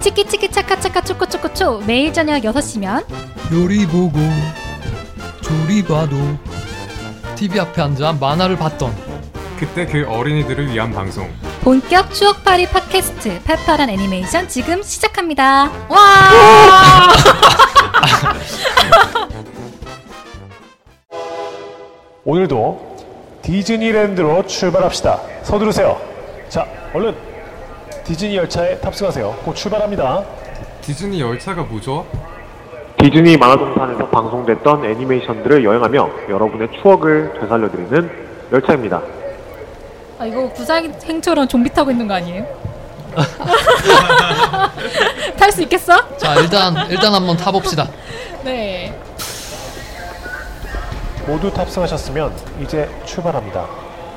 치키치키 차카차카 초코초코초 매일 저녁 6시면 요리 보고 조리 봐도 TV 앞에 앉아 만화를 봤던 그때 그 어린이들을 위한 방송 본격 추억팔이 팟캐스트 팔팔한 애니메이션 지금 시작합니다. 와! 오늘도 디즈니랜드로 출발합시다. 서두르세요. 자, 얼른 디즈니 열차에 탑승하세요. 곧 출발합니다. 디즈니 열차가 뭐죠? 디즈니 만화동산에서 방송됐던 애니메이션들을 여행하며 여러분의 추억을 되살려드리는 열차입니다. 아, 이거 구사행처럼 좀비 타고 있는 거 아니에요? 탈 수 있겠어? 자, 일단 한번 타봅시다. 네. 모두 탑승하셨으면 이제 출발합니다.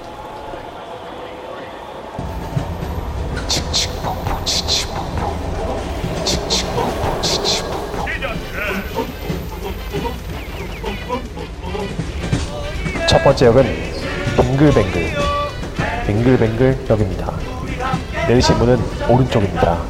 칙칙폭폭 칙칙폭폭 칙칙폭폭 칙칙폭폭. 첫 번째 역은 빙글뱅글 역입니다. 내리실 문은 오른쪽입니다.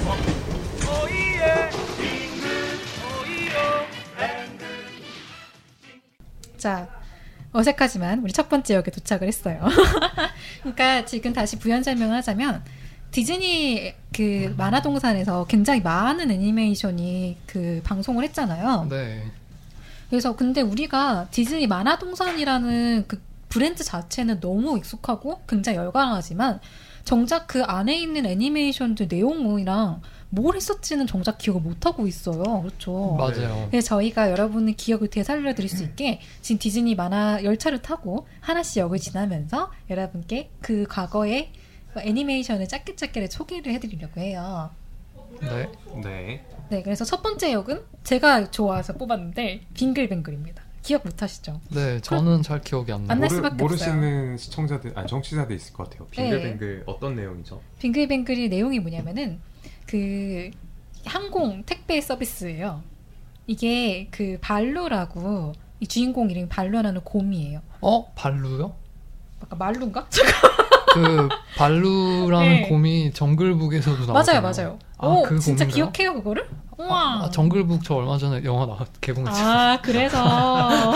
자, 어색하지만 우리 첫 번째 역에 도착을 했어요. 그러니까 지금 다시 부연 설명을 하자면 디즈니 그 만화동산에서 굉장히 많은 애니메이션이 그 방송을 했잖아요. 네. 그래서 근데 우리가 디즈니 만화동산이라는 그 브랜드 자체는 너무 익숙하고 굉장히 열광하지만 정작 그 안에 있는 애니메이션들 내용이랑 뭘 했었지는 정작 기억을 못하고 있어요. 그렇죠. 맞아요. 그래서 저희가 여러분의 기억을 되살려 드릴 수 있게 지금 디즈니 만화 열차를 타고 하나씩 역을 지나면서 여러분께 그 과거의 애니메이션을 짧게 소개를 해드리려고 해요. 네. 네. 네, 그래서 첫 번째 역은 제가 좋아해서 뽑았는데 빙글뱅글입니다. 기억 못하시죠? 네, 저는 잘 기억이 안 나요. 날 수밖에 모르시는 시청자들, 정치자들 있을 것 같아요. 빙글뱅글 어떤 내용이죠? 빙글뱅글의 내용이 뭐냐면은 그 항공 택배 서비스예요. 이게 그 발루라고 이 주인공 이름이 발루라는 곰이에요. 발루요? 아까 말루인가? 그 발루라는 네. 곰이 정글북에서도 나오잖아요. 맞아요. 아, 그 진짜 곰인가요? 기억해요 그거를? 우와. 정글북 저 얼마 전에 영화 개봉했어요. 아, 그래서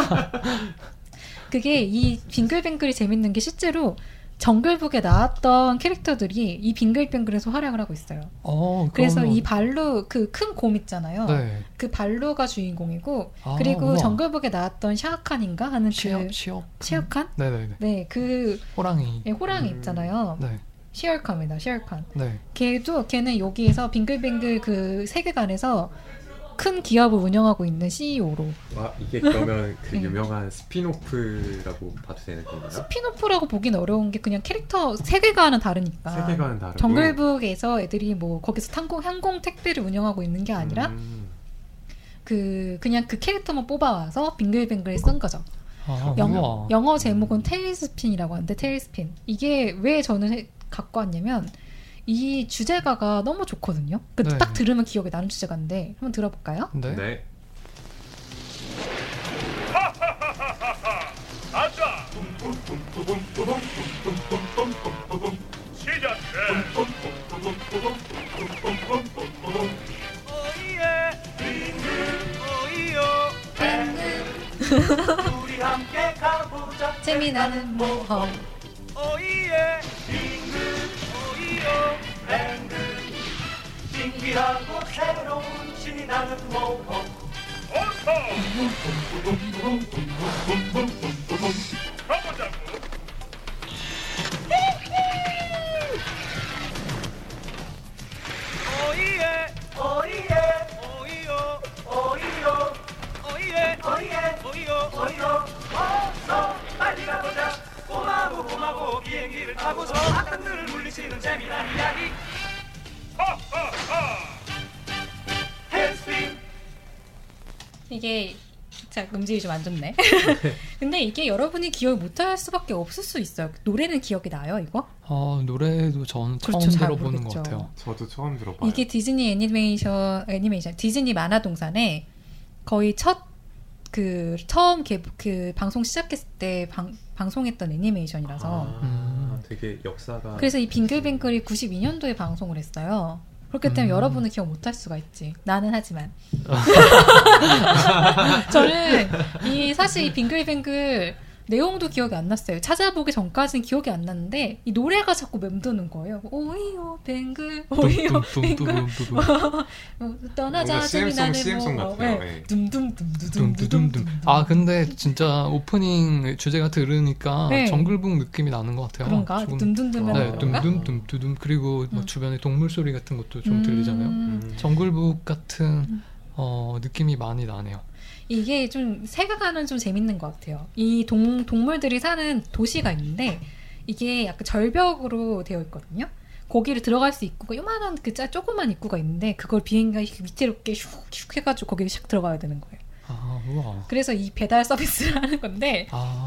그게 이 빙글뱅글이 재밌는 게 실제로 정글북에 나왔던 캐릭터들이 이 빙글뱅글에서 활약을 하고 있어요. 그래서 그러면... 이 발루 그 큰 곰 있잖아요. 네. 그 발루가 주인공이고 그리고 우와. 정글북에 나왔던 샤오칸인가 하는 시어칸? 네네네. 네, 그 호랑이. 네, 호랑이 있잖아요. 네. 시얼칸입니다. 시얼칸. 네. 걔는 여기에서 빙글뱅글 그 세계관에서 큰 기업을 운영하고 있는 CEO로. 와, 이게 그러면 그 네. 유명한 스피노프라고 봐도 되는 건가요? 스피노프라고 보긴 어려운 게 그냥 캐릭터 세계관은 다르니까. 세계관은 다르고. 정글북에서 애들이 뭐 거기서 항공 택배를 운영하고 있는 게 아니라 그냥 그 캐릭터만 뽑아와서 빙글뱅글에 쓴 거죠. 영어 제목은 테일스핀이라고 하는데 테일스핀. 이게 왜 저는 갖고 왔냐면 이 주제가가 너무 좋거든요. 네. 딱 들으면 기억에 나는 주제가인데 한번 들어볼까요? 네. 네. 아자. 시작해. 오예. 오이요. 우리 함께 가보자. 재미나는 모험. 오예. 오이요. 신기하고 새로운 신이 나는 모험. 가보자고. 오이예. 오이예. 오이요. 오이요. 오이예. 오이예. 오이요. 오이요. 어서 빨리 가보자. 고마고 비행기를 타고서 악당들을 물리치는 재미난 이야기. 이게 자 음질이 좀 안 좋네. 근데 이게 여러분이 기억을 못할 수밖에 없을 수 있어요. 노래는 기억이 나요, 이거? 노래도 저는 그렇죠, 처음 들어보는 것 같아요. 저도 처음 들어봐요. 이게 디즈니 애니메이션 디즈니 만화동산에 거의 처음 방송 시작했을 때 방송했던 애니메이션이라서 되게 역사가. 그래서 이 빙글빙글이 92년도에 방송을 했어요. 그렇기 때문에 여러분은 기억 못할 수가 있지. 나는 하지만. 저는 사실 이 빙글빙글 내용도 기억이 안 났어요. 찾아보기 전까지는 기억이 안 났는데 이 노래가 자꾸 맴도는 거예요. 오이요 뱅글 오이요 뱅글 떠나자 재미나는 CM송 같아요. 네. 둠둠둠둠둠둠. 아 근데 진짜 오프닝 주제가 들으니까 네. 정글북 느낌이 나는 것 같아요. 그런가? 조금. 둠둠둠은 네, 그런가? 둠둠둠둠 그리고 뭐 주변에 동물 소리 같은 것도 좀 들리잖아요. 정글북 같은 느낌이 많이 나네요. 이게 좀 세계관은 좀 재밌는 것 같아요. 이 동물들이 사는 도시가 있는데 이게 약간 절벽으로 되어 있거든요. 거기를 들어갈 수 입구가 요만한 조그만 입구가 있는데 그걸 비행기가 위태롭게 슉슉 해가지고 거기를 샥 들어가야 되는 거예요. 아, 우와. 그래서 이 배달 서비스를 하는 건데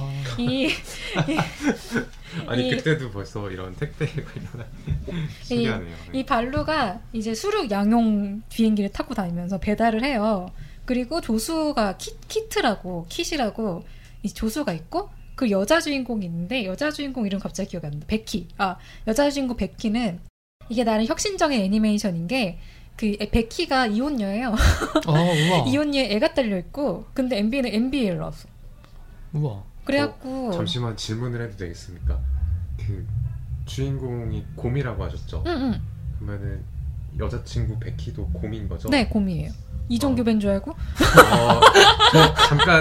아니 그때도 벌써 이런 택배 관련한 신기하네요. 네. 이 발루가 이제 수륙 양용 비행기를 타고 다니면서 배달을 해요. 그리고 조수가 킷이라고 이 조수가 있고 그 여자 주인공이 있는데 여자 주인공 이름 갑자기 기억이 안 난다. 베키. 여자 주인공 베키는 이게 나름 혁신적인 애니메이션인 게 그 베키가 이혼녀예요. 우와. 이혼녀에 애가 딸려 있고 근데 MB는 MBA를 나왔어. 우와. 그래갖고 잠시만 질문을 해도 되겠습니까? 그 주인공이 곰이라고 하셨죠? 응. 그러면은 여자친구 베키도 곰인 거죠? 네, 곰이에요. 이종규배인 줄 알고? 잠깐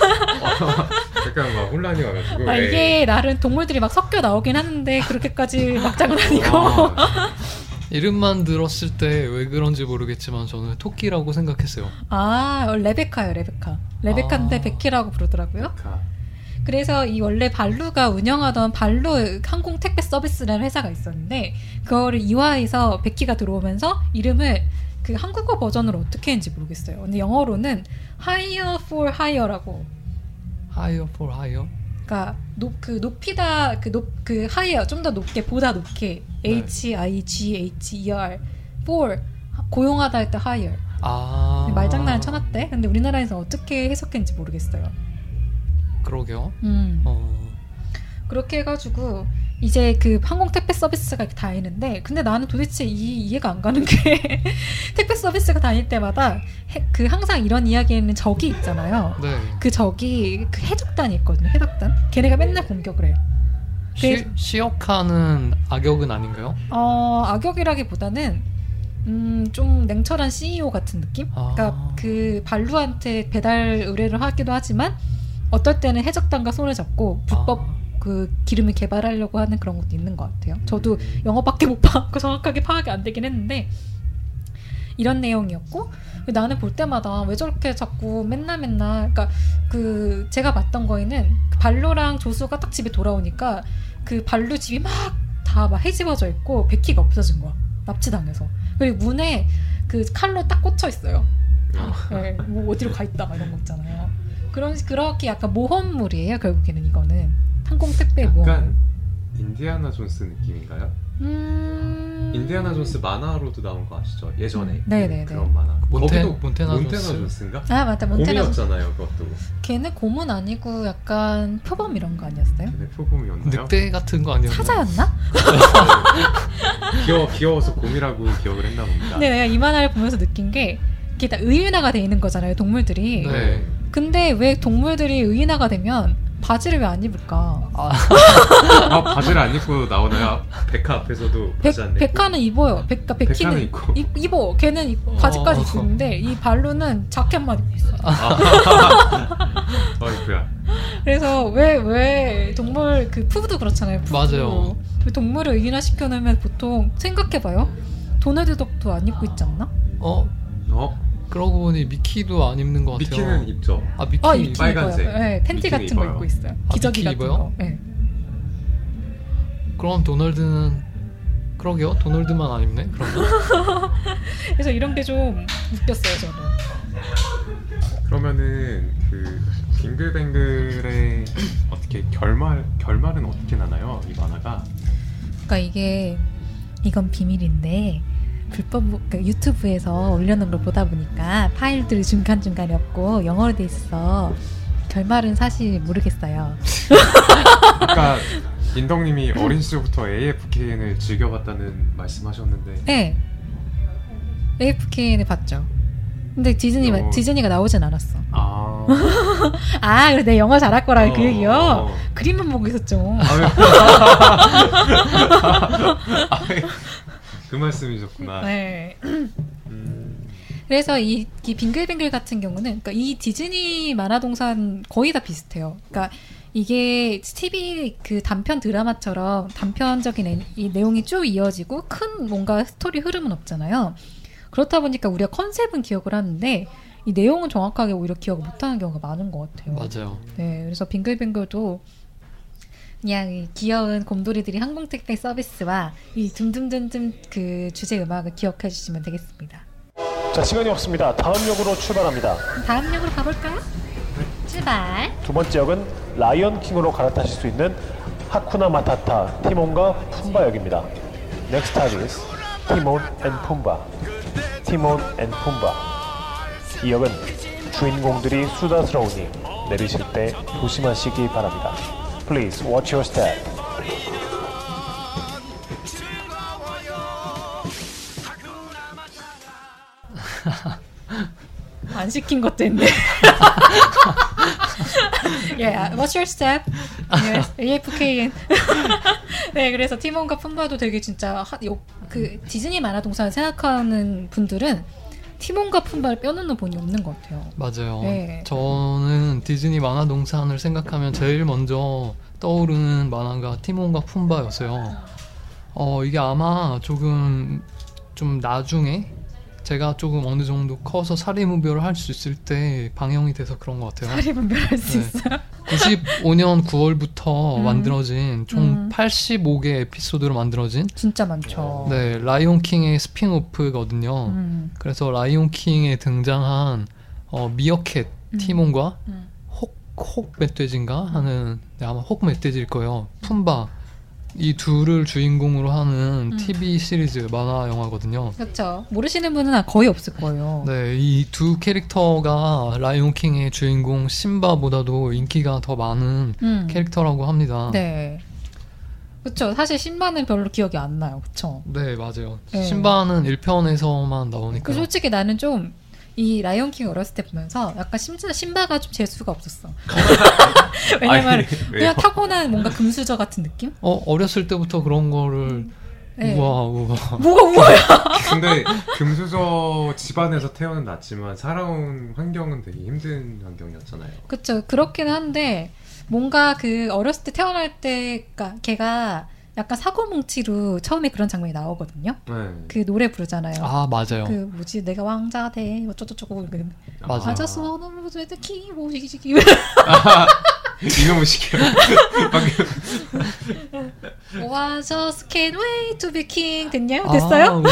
막 혼란이 와가지고 이게 나름 동물들이 막 섞여 나오긴 하는데 그렇게까지 막장은 아니고 이름만 들었을 때 왜 그런지 모르겠지만 저는 토끼라고 생각했어요. 레베카요. 레베카인데 베키라고 부르더라고요. 그래서 이 원래 발루가 운영하던 발루 항공 택배 서비스라는 회사가 있었는데 그거를 이화해서 베키가 들어오면서 이름을 그 한국어 버전으로 어떻게 했는지 모르겠어요. 근데 영어로는 Higher for Higher라고. Higher for Higher? 그러니까 높이다 그 higher 좀 더 높게 보다 높게 네. HIGHER for 고용하다 할 때 higher. 말장난을 쳐놨대. 근데 우리나라에서 어떻게 해석했는지 모르겠어요. 그러게요. 그렇게 해가지고 이제 그 항공 택배 서비스가 이렇게 다니는데 근데 나는 도대체 이해가 안 가는 게 택배 서비스가 다닐 때마다 그 항상 이런 이야기에는 적이 있잖아요. 네. 그 적이 그 해적단이 있거든요. 해적단. 걔네가 맨날 공격을 해요. 시역하는 악역은 아닌가요? 악역이라기보다는 좀 냉철한 CEO 같은 느낌? 그러니까 그 발루한테 배달 의뢰를 하기도 하지만 어떨 때는 해적단과 손을 잡고 불법 그 기름을 개발하려고 하는 그런 것도 있는 것 같아요. 저도 영어밖에 못 봐서 정확하게 파악이 안 되긴 했는데 이런 내용이었고 나는 볼 때마다 왜 저렇게 자꾸 맨날 그러니까 그 제가 봤던 거에는 그 발루랑 조수가 딱 집에 돌아오니까 그 발루 집이 막 다 막 헤집어져 있고 베키가 없어진 거야. 납치당해서. 그리고 문에 그 칼로 딱 꽂혀 있어요. 네, 뭐 어디로 가 있다 막 이런 거 있잖아요. 그렇게 약간 모험물이에요. 결국에는 이거는 항공 택배 모험. 약간 인디아나 존스 느낌인가요? 인디아나 존스 만화로도 나온 거 아시죠? 예전에 네네네. 그런 만화. 몬테나 존스인가? 맞다. 몬테나 곰이었잖아요, 그것도. 걔는 곰은 아니고 약간 표범 이런 거 아니었어요? 걔네 표범이었나요? 늑대 같은 거 아니었나요? 사자였나? 귀여워서 곰이라고 기억을 했나 봅니다. 근데 내가 이 만화를 보면서 느낀 게 이게 다 의인화가 돼 있는 거잖아요, 동물들이. 네. 근데 왜 동물들이 의인화가 되면 바지를 왜 안 입을까? 바지를 안 입고 나오나요? 백화 앞에서도 바지 안 입고? 백화는 입어요. 백희는 입고. 입어. 걔는 바지까지 입는데 이 발루는 자켓만 입고 있어. 어이구야. 그래서 왜 동물 그 푸드도 그렇잖아요. 푸드. 맞아요. 왜 동물을 의인화 시켜놓으면 보통 생각해봐요. 도널드 덕도 안 입고 있지 않나? 그러고 보니 미키도 안 입는 것 같아요. 미키는 입죠. 미키 빨간색. 입어요. 네, 팬티 같은 입어요. 거 입고 있어요. 기저귀 미키 같은 입어요? 거. 네. 그럼 도널드는 그러게요. 도널드만 안 입네. 그러면. 그래서 이런 게 좀 웃겼어요, 저는. 그러면은 그 빙글뱅글의 어떻게 결말은 어떻게 나나요? 이 만화가? 그러니까 이건 비밀인데 불법 유튜브에서 올려놓은 걸 보다 보니까 파일들이 중간중간에 없고 영어로 돼 있어서 결말은 사실 모르겠어요. 아까 인덕님이 어린 시절부터 AFKN을 즐겨봤다는 말씀하셨는데 네. AFK는 봤죠. 근데 디즈니가 나오진 않았어. 그래 내 영어 잘할 거라 그 얘기요. 그림만 보고 있었죠. 그 말씀이셨구나. 네. 그래서 이 빙글빙글 같은 경우는 그러니까 이 디즈니 만화동산 거의 다 비슷해요. 그러니까 이게 TV 그 단편 드라마처럼 단편적인 이 내용이 쭉 이어지고 큰 뭔가 스토리 흐름은 없잖아요. 그렇다 보니까 우리가 컨셉은 기억을 하는데 이 내용은 정확하게 오히려 기억을 못하는 경우가 많은 것 같아요. 맞아요. 네, 그래서 빙글빙글도 그냥 이 귀여운 곰돌이들이 항공택배 서비스와 이 둠둠둠둠 그 주제 음악을 기억해 주시면 되겠습니다. 자, 시간이 없습니다. 다음 역으로 출발합니다. 다음 역으로 가볼까요? 출발. 두 번째 역은 라이언 킹으로 갈아타실 수 있는 하쿠나 마타타 티몬과 푼바 역입니다. Next stop is 티몬 앤 푼바. 티몬 앤 푼바. 이 역은 주인공들이 수다스러우니 내리실 때 조심하시기 바랍니다. Please watch your step. 안 시킨 것도 있네. Yeah, what's your step? Yes, AFKN. 네, 그래서 티몬과 푼바도 되게 진짜 그 디즈니 만화동산을 생각하는 분들은 티몬과 푼바를 빼놓는 분이 없는 것 같아요. 맞아요. 네. 저는 디즈니 만화동산을 생각하면 제일 먼저 떠오르는 만화가 티몬과 푼바였어요. 이게 아마 조금 좀 나중에 제가 조금 어느 정도 커서 사리분별을 할 수 있을 때 방영이 돼서 그런 것 같아요. 사리분별할 수 있어요? 95년 9월부터 만들어진 총 85개 에피소드로 만들어진 진짜 많죠. 네, 라이온킹의 스핀오프거든요. 그래서 라이온킹에 등장한 미어캣 티몬과 혹 멧돼지인가 하는 아마 혹 멧돼지일 거예요. 푼바 이 둘을 주인공으로 하는 TV 시리즈 만화 영화거든요. 그렇죠. 모르시는 분은 거의 없을 거예요. 네, 이 두 캐릭터가 라이온킹의 주인공 심바보다도 인기가 더 많은 캐릭터라고 합니다. 네. 그렇죠. 사실 심바는 별로 기억이 안 나요. 그렇죠. 네, 맞아요. 네. 심바는 1편에서만 나오니까. 솔직히 나는 좀 이 라이온킹 어렸을 때 보면서 약간 심바가 좀 재수가 없었어. 왜냐면 그냥 타고난 뭔가 금수저 같은 느낌? 어렸을 때부터 그런 거를 네. 우와. 뭐가 우와야? 근데 금수저 집안에서 태어는 났지만 살아온 환경은 되게 힘든 환경이었잖아요. 그렇죠. 그렇긴 한데 뭔가 그 어렸을 때 태어날 때 그러니까 걔가 약간 사고뭉치로 처음에 그런 장면이 나오거든요. 네. 그 노래 부르잖아요. 아, 맞아요. 그 뭐지 내가 왕자 돼 어쩌고저쩌고 맞아요. 맞았어 너무 키 뭐시기 이놈의 시켜요. Was can't wait to be king 됐냐? 됐어요?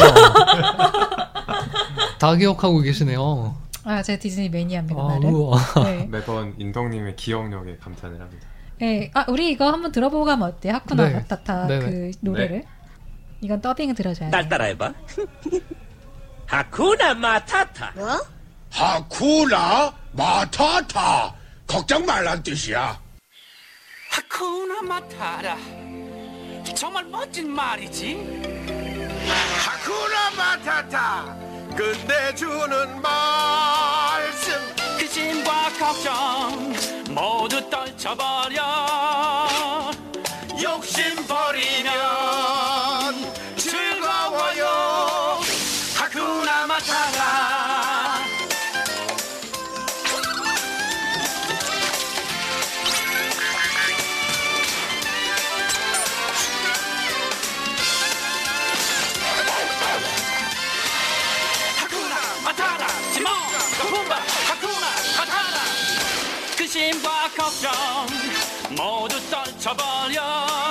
다 기억하고 계시네요. 제가 디즈니 매니아입니다. 나는. 우와. 네. 매번 인덕님의 기억력에 감탄을 합니다. 네. 우리 이거 한번 들어보고 가면 어때요? 하쿠나 네. 마타타 네네. 그 노래를. 네. 이건 더빙을 들어줘야 날 돼. 따라해봐. 하쿠나 마타타. 뭐? 하쿠나 마타타. 걱정 말란 뜻이야. 하쿠나 마타라. 정말 멋진 말이지. 하쿠나 마타타. 끝내주는 말씀. 근심과 걱정 모두 떨쳐버려. 욕심 버리면 즐거워요. 하쿠나 마타라. 하쿠나 마타라. 티몬 푸바 하쿠나 마타라. 근심과 걱정 모두 떨쳐버려.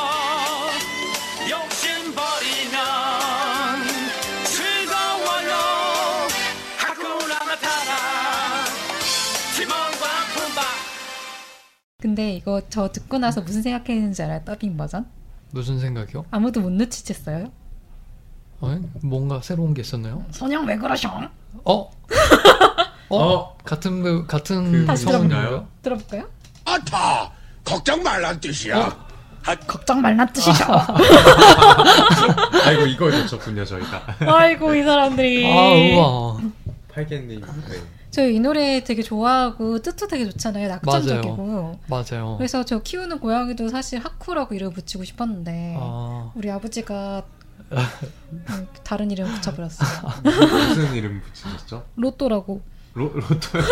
욕심 버리면 즐거워요. 하쿠나 마타라. 티몬과 푸바. 근데 이거 저 듣고 나서 무슨 생각했는지 알아요? 더빙 버전? 무슨 생각이요? 아무도 못 눈치챘어요? 뭔가 새로운 게 있었나요? 선영 왜 그러셔? 같은 다시 성인가요? 들어볼까요? 아타. 걱정 말란 뜻이야. 걱정 말란 뜻이죠. 아이고 이걸 놓쳤군요 저희가. 아이고 이 사람들이. 우와. 팔개님. 네. 저 이 노래 되게 좋아하고 뜻도 되게 좋잖아요. 낙천적이고. 맞아요. 그래서 저 키우는 고양이도 사실 하쿠라고 이름을 붙이고 싶었는데 우리 아버지가 다른 이름 붙여버렸어요. 무슨 이름 붙이셨죠? 로또라고. 로또요?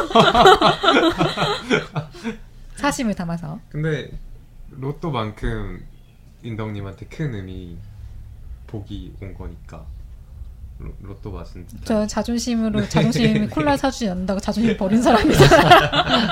사심을 담아서. 근데 로또만큼 인덕님한테 큰 의미 복이 온 거니까 로또 맞은 듯한. 저 자존심으로 자존심 콜라 사주지 않는다고 자존심 버린 사람이잖아요.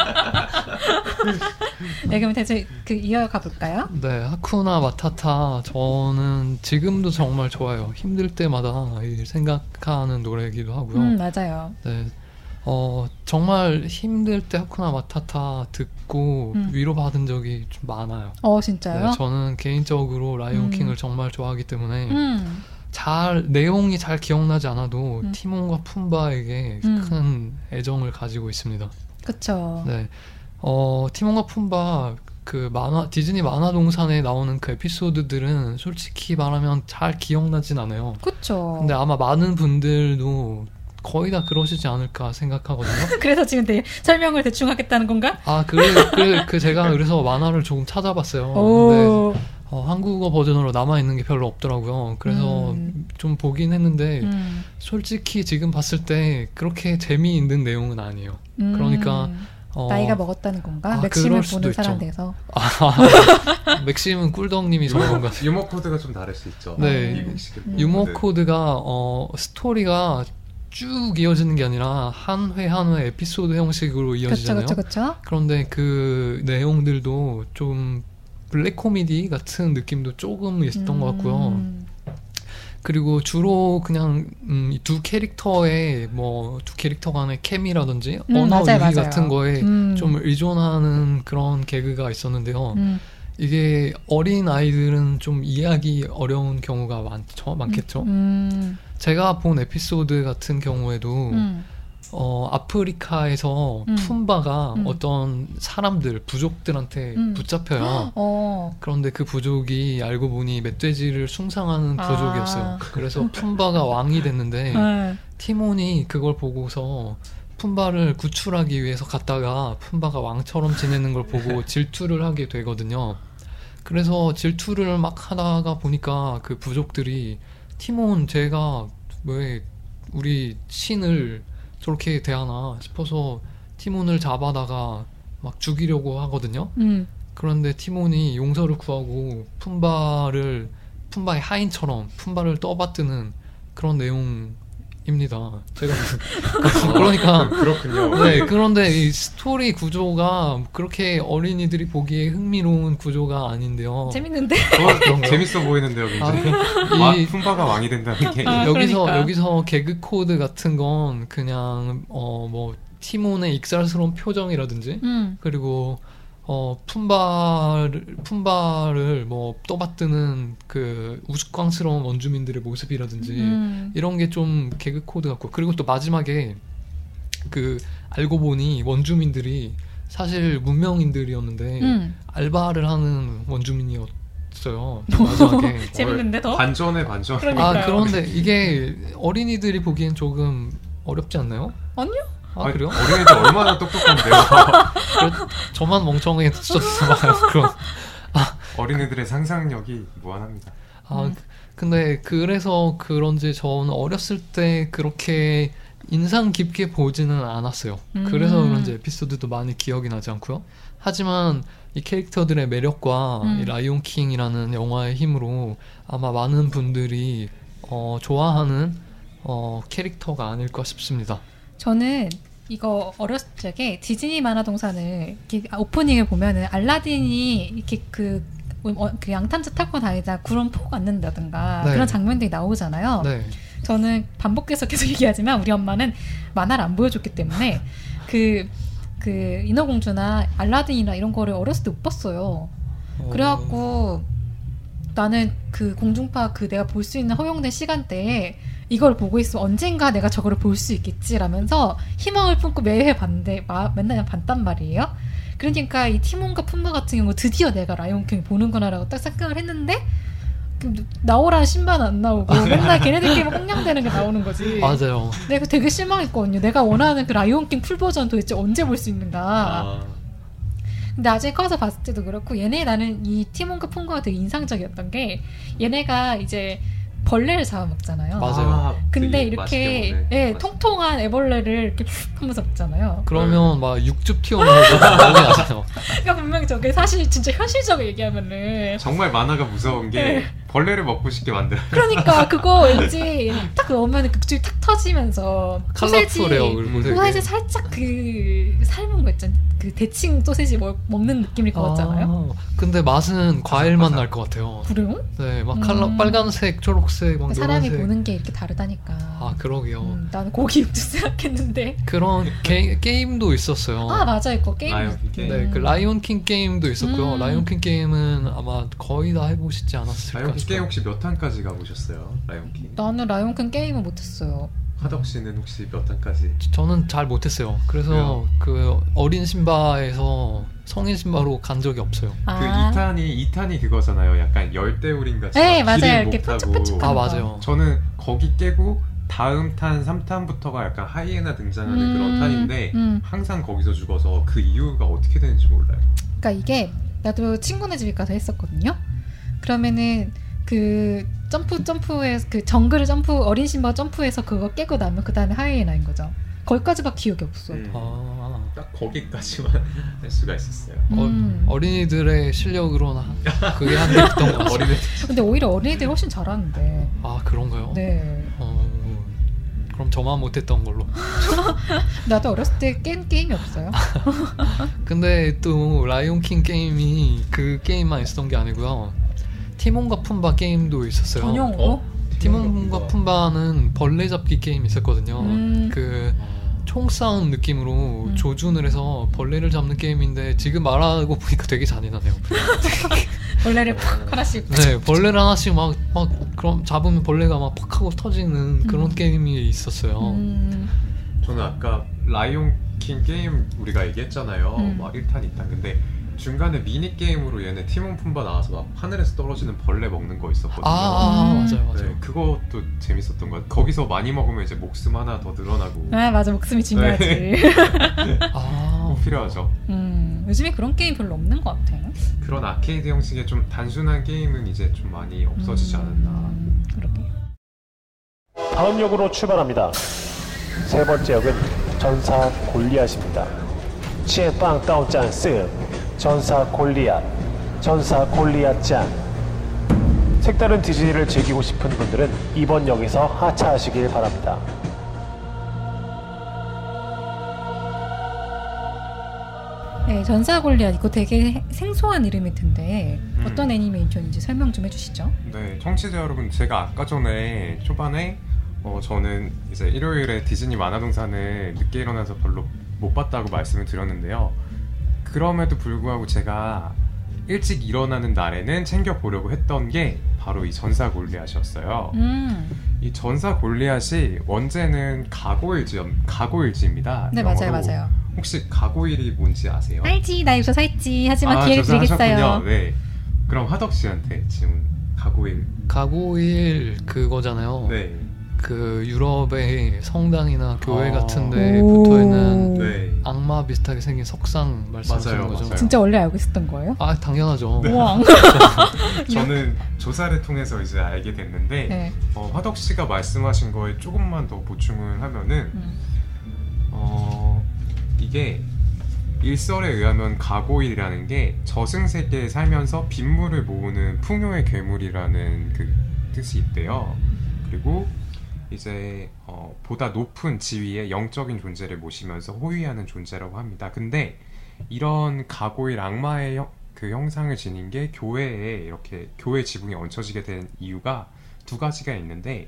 네, 그럼 대체 이어가 볼까요? 네, 하쿠나 마타타 저는 지금도 정말 좋아요. 힘들 때마다 생각하는 노래이기도 하고요. 맞아요. 네, 정말 힘들 때 하쿠나 마타타 듣고 위로받은 적이 좀 많아요. 진짜요? 네, 저는 개인적으로 라이온킹을 정말 좋아하기 때문에 내용이 잘 기억나지 않아도 티몬과 푼바에게 큰 애정을 가지고 있습니다. 그쵸. 네, 티몬과 푼바 디즈니 만화동산에 나오는 그 에피소드들은 솔직히 말하면 잘 기억나진 않아요. 그쵸. 근데 아마 많은 분들도 거의 다 그러시지 않을까 생각하거든요. 그래서 지금 설명을 대충 하겠다는 건가? 제가 그래서 만화를 조금 찾아봤어요. 근데 한국어 버전으로 남아있는 게 별로 없더라고요. 그래서 좀 보긴 했는데 솔직히 지금 봤을 때 그렇게 재미있는 내용은 아니에요. 그러니까 나이가 먹었다는 건가? 맥심을 보는 사람 돼서. 맥심은 꿀덕님이 적은 것 같아요. 유머 코드가 좀 다를 수 있죠. 네, 유머 코드가 스토리가 쭉 이어지는 게 아니라 한 회 한 회 에피소드 형식으로 이어지잖아요. 그쵸. 그런데 그 내용들도 좀 블랙 코미디 같은 느낌도 조금 있었던 것 같고요. 그리고 주로 그냥 두 캐릭터 간의 케미라든지 언어 유희 같은 거에 좀 의존하는 그런 개그가 있었는데요. 이게 어린 아이들은 좀 이해하기 어려운 경우가 많겠죠. 제가 본 에피소드 같은 경우에도 아프리카에서 푼바가 어떤 사람들, 부족들한테 붙잡혀요. 그런데 그 부족이 알고 보니 멧돼지를 숭상하는 부족이었어요. 그래서 푼바가 왕이 됐는데 티몬이 그걸 보고서 푼바를 구출하기 위해서 갔다가 푼바가 왕처럼 지내는 걸 보고 질투를 하게 되거든요. 그래서 질투를 막 하다가 보니까 그 부족들이 티몬 제가 왜 우리 신을 저렇게 대하나 싶어서 티몬을 잡아다가 막 죽이려고 하거든요. 그런데 티몬이 용서를 구하고 푼바의 하인처럼 푼바를 떠받드는 그런 내용입니다. 제가 그러니까 그렇군요. 네, 그런데 이 스토리 구조가 그렇게 어린이들이 보기에 흥미로운 구조가 아닌데요. 재밌는데? 재밌어 보이는데요, 굉장히. 푼바가 왕이 된다는 게. 여기서 개그 코드 같은 건 그냥 티몬의 익살스러운 표정이라든지 그리고 푼바를 떠받드는 그 우스꽝스러운 원주민들의 모습이라든지 이런 게 좀 개그 코드 같고, 그리고 또 마지막에 알고 보니 원주민들이 사실 문명인들이었는데 알바를 하는 원주민이었어요. 마지막에. 재밌는데 더? 반전에. 그런데 이게 어린이들이 보기엔 조금 어렵지 않나요? 아니요. 그래요? 어린이들 얼마나 똑똑한데요. 저만 멍청해졌어요. 그럼 어린이들의 상상력이 무한합니다. 근데 그래서 그런지 저는 어렸을 때 그렇게 인상 깊게 보지는 않았어요. 그래서 그런지 에피소드도 많이 기억이 나지 않고요. 하지만 이 캐릭터들의 매력과 이 라이온킹이라는 영화의 힘으로 아마 많은 분들이 좋아하는 캐릭터가 아닐까 싶습니다. 저는 이거 어렸을 적에 디즈니 만화동산을 오프닝을 보면은 알라딘이 이렇게 그 양탄자 타고 다니다 구름 폭 앉는다든가 그런 장면들이 나오잖아요. 네. 저는 반복해서 계속 얘기하지만 우리 엄마는 만화를 안 보여줬기 때문에 그 인어공주나 알라딘이나 이런 거를 어렸을 때 못 봤어요. 그래갖고 나는 그 공중파 내가 볼 수 있는 허용된 시간대에 이걸 보고 있으면 언젠가 내가 저거를 볼 수 있겠지라면서 희망을 품고 매회 봤는데 맨날 봤단 말이에요. 그러니까 이 티몬과 푼바 같은 경우 드디어 내가 라이온킹 보는구나라고 딱 생각을 했는데 나오라는 신바는 안 나오고 맨날 걔네들끼리 꽁냥대는 게 나오는 거지. 맞아요. 내가 되게 실망했거든요. 내가 원하는 그 라이온킹 풀 버전 도대체 언제 볼 수 있는가. 근데 나중에 커서 봤을 때도 그렇고 나는 이 티몬과 푼바가 되게 인상적이었던 게 얘네가 이제 벌레를 잡아먹잖아요. 맞아요. 근데 이렇게 통통한 애벌레를 이렇게 푹 하면서 먹잖아요. 그러면 막 육즙 튀어나오고 난리 나잖아요. 그러니까 분명히 저게 사실 진짜 현실적으로 얘기하면은 정말 만화가 무서운 게 벌레를 먹고 싶게 만들어요. 그러니까 그거 왠지 딱 넣으면 극줄이 탁 터지면서 컬러풀해요. 소세지 살짝 그 삶은 거 있잖아요. 그 데칭 소세지 먹는 느낌일 것 같잖아요. 근데 맛은 과일 맛 날 것 같아요. 그래요? 네, 막 빨간색, 초록색, 막 사람이 노란색. 보는 게 이렇게 다르다니까. 아, 그러게요. 나는 고기 육즙 생각했는데. 그런 게임도 있었어요. 아, 맞아요. 그 게임. 네, 그 라이온킹 게임도 있었고요. 라이온킹 게임은 아마 거의 다 해보시지 않았을까 라이온킹 싶어요. 게임 혹시 몇 탄까지 가보셨어요? 라이온킹? 나는 라이온킹 게임은 못했어요. 하덕 씨는 혹시 몇 탄까지? 저는 잘 못했어요. 그래서 그 어린 신바에서 성인 신바로 간 적이 없어요. 그 2탄이 그거잖아요. 약간 열대우린 같이. 네, 맞아요. 길을 이렇게 못 타고. 펀쩍펀쩍한 맞아요. 저는 거기 깨고 다음 탄 3탄부터가 약간 하이에나 등장하는 그런 탄인데 항상 거기서 죽어서 그 이유가 어떻게 되는지 몰라요. 그러니까 이게 나도 친구네 집에 가서 했었거든요. 그러면은 그 점프해서 그 정글을 어린 신바가 점프해서 그거 깨고 나면 그 다음에 하이에나인 거죠. 거기까지밖에 기억이 없어요. 딱 거기까지만 할 수가 있었어요. 어린이들의 실력으로는 그게 한계였던 것 같아요. 근데 오히려 어린이들이 훨씬 잘하는데. 아, 그런가요? 네. 그럼 저만 못했던 걸로. 나도 어렸을 때 깬 게임이 없어요. 근데 또 라이온킹 게임이 그 게임만 있었던 게 아니고요. 티몬과 푼바 게임도 있었어요. 전용으로? 티몬과 푼바는 벌레 잡기 게임이 있었거든요. 그 총 싸움 느낌으로 조준을 해서 벌레를 잡는 게임인데 지금 말하고 보니까 되게 잔인하네요. 벌레를 팍 하나씩. 네, 벌레를 하나씩 막 그럼 잡으면 벌레가 막 팍 하고 터지는 그런 게임이 있었어요. 저는 아까 라이온킹 게임 우리가 얘기했잖아요. 막 1탄, 2탄. 근데 중간에 미니 게임으로 얘네 티몬 푼바 나와서 막 하늘에서 떨어지는 벌레 먹는 거 있었거든요. 맞아요. 네, 그것도 재밌었던 것 같아요. 거기서 많이 먹으면 이제 목숨 하나 더 늘어나고. 아, 맞아. 목숨이 중요하지. 필요하죠. 요즘에 그런 게임 별로 없는 것 같아요. 그런 아케이드 형식의 좀 단순한 게임은 이제 좀 많이 없어지지 않았나. 그러게. 다음 역으로 출발합니다. 세 번째 역은 전사 골리앗입니다. 前方到站是 전사 골리앗, 전사 골리앗장. 색다른 디즈니를 즐기고 싶은 분들은 이번 역에서 하차하시길 바랍니다. 네, 전사 골리앗 이거 되게 생소한 이름일 텐데 어떤 애니메이션인지 설명 좀 해주시죠. 네, 청취자 여러분, 제가 아까 전에 초반에 저는 이제 일요일에 디즈니 만화동산을 늦게 일어나서 별로 못 봤다고 말씀을 드렸는데요. 그럼에도 불구하고 제가 일찍 일어나는 날에는 챙겨보려고 했던 게 바로 이 전사 골리앗이었어요. 이 전사 골리앗이 원제는 가고일지입니다. 네, 영어로. 맞아요. 혹시 가고일이 뭔지 아세요? 알지, 나 이거 했지. 하지만 기회를 드리겠어요. 조사하셨군요. 네. 그럼 하덕 씨한테 질문. 가고일 그거잖아요. 네. 그 유럽의 성당이나 교회 같은데 붙어있는 네. 악마 비슷하게 생긴 석상 말씀하시는 거죠? 맞아요. 진짜 원래 알고 있었던 거예요? 아, 당연하죠. 네. 우와. 저는 조사를 통해서 이제 알게 됐는데 네. 화덕 씨가 말씀하신 거에 조금만 더 보충을 하면은 이게 일설에 의하면 가고일이라는 게 저승세계에 살면서 빗물을 모으는 풍요의 괴물이라는 그 뜻이 있대요. 그리고 이제 보다 높은 지위의 영적인 존재를 모시면서 호위하는 존재라고 합니다. 근데 이런 가고일 악마의 그 형상을 지닌 게 교회에 이렇게 교회 지붕에 얹혀지게 된 이유가 두 가지가 있는데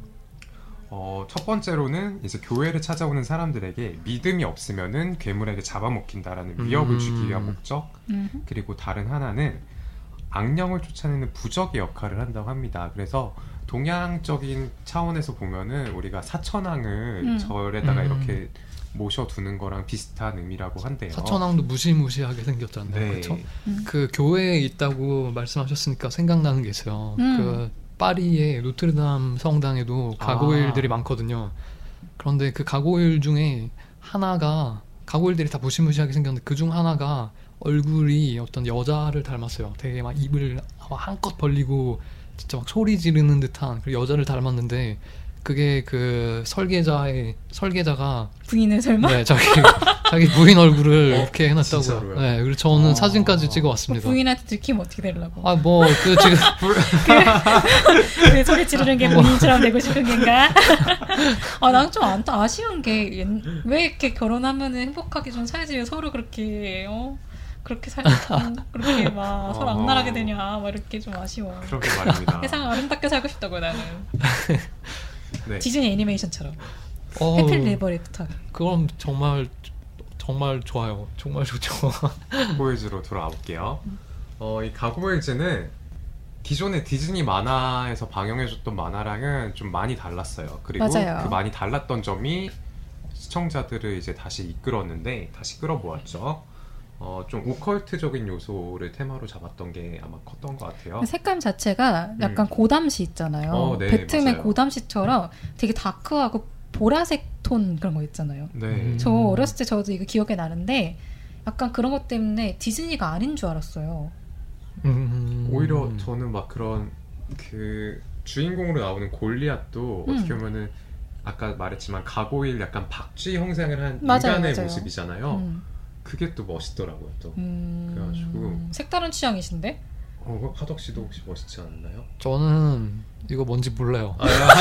첫 번째로는 이제 교회를 찾아오는 사람들에게 믿음이 없으면은 괴물에게 잡아먹힌다라는 위협을 주기 위한 목적. 그리고 다른 하나는 악령을 쫓아내는 부적의 역할을 한다고 합니다. 그래서 동양적인 차원에서 보면은 우리가 사천왕을 절에다가 이렇게 모셔두는 거랑 비슷한 의미라고 한대요. 사천왕도 무시무시하게 생겼잖아요. 네. 그렇죠? 그 교회에 있다고 말씀하셨으니까 생각나는 게 있어요. 그 파리의 노트르담 성당에도 가고일들이 많거든요. 그런데 그 가고일 중에 하나가 가고일들이 다 무시무시하게 생겼는데 그 중 하나가 얼굴이 어떤 여자를 닮았어요. 되게 막 입을 한껏 벌리고 진짜 막 소리 지르는 듯한 그 여자를 닮았는데 그게 그 설계자가 부인을 설마? 네, 자기 부인 얼굴을 이렇게 해놨다고. 진짜로요? 네, 그래서 저는 사진까지 찍어왔습니다. 부인한테 들키면 어떻게 되려고? 그 지금 그 소리 지르는 게 부인처럼 되고 싶은 건가? 난 좀 아쉬운 게 왜 이렇게 결혼하면은 행복하게 좀 살지 서로 그렇게 그렇게 살고 그렇게 막 서로 악랄하게 되냐 막 이렇게 좀 아쉬워. 그러게 말입니다. 세상을 아름답게 살고 싶다고 나는. 네. 디즈니 애니메이션처럼 해필 네버 애프터. 그럼 정말 좋아요. 정말 좋죠. 가고일즈로 돌아와 볼게요. 이 가고일즈는 기존의 디즈니 만화에서 방영해줬던 만화랑은 좀 많이 달랐어요. 그리고 맞아요. 그 많이 달랐던 점이 시청자들을 이제 다시 이끌었는데 다시 끌어모았죠. 좀 오컬트적인 요소를 테마로 잡았던 게 아마 컸던 것 같아요. 색감 자체가 약간 고담시 있잖아요. 네, 배트맨 맞아요. 고담시처럼 되게 다크하고 보라색 톤 그런 거 있잖아요. 네. 저 어렸을 때 저도 이거 기억에 나는데 약간 그런 것 때문에 디즈니가 아닌 줄 알았어요. 오히려 저는 막 그런 그 주인공으로 나오는 골리앗도 어떻게 보면은 아까 말했지만 가고일 약간 박쥐 형상을 한 인간의 맞아요. 모습이잖아요. 그게 또 멋있더라고요. 또 그래가지고 색다른 취향이신데? 하덕 씨도 혹시 멋있지 않나요? 저는 이거 뭔지 몰라요.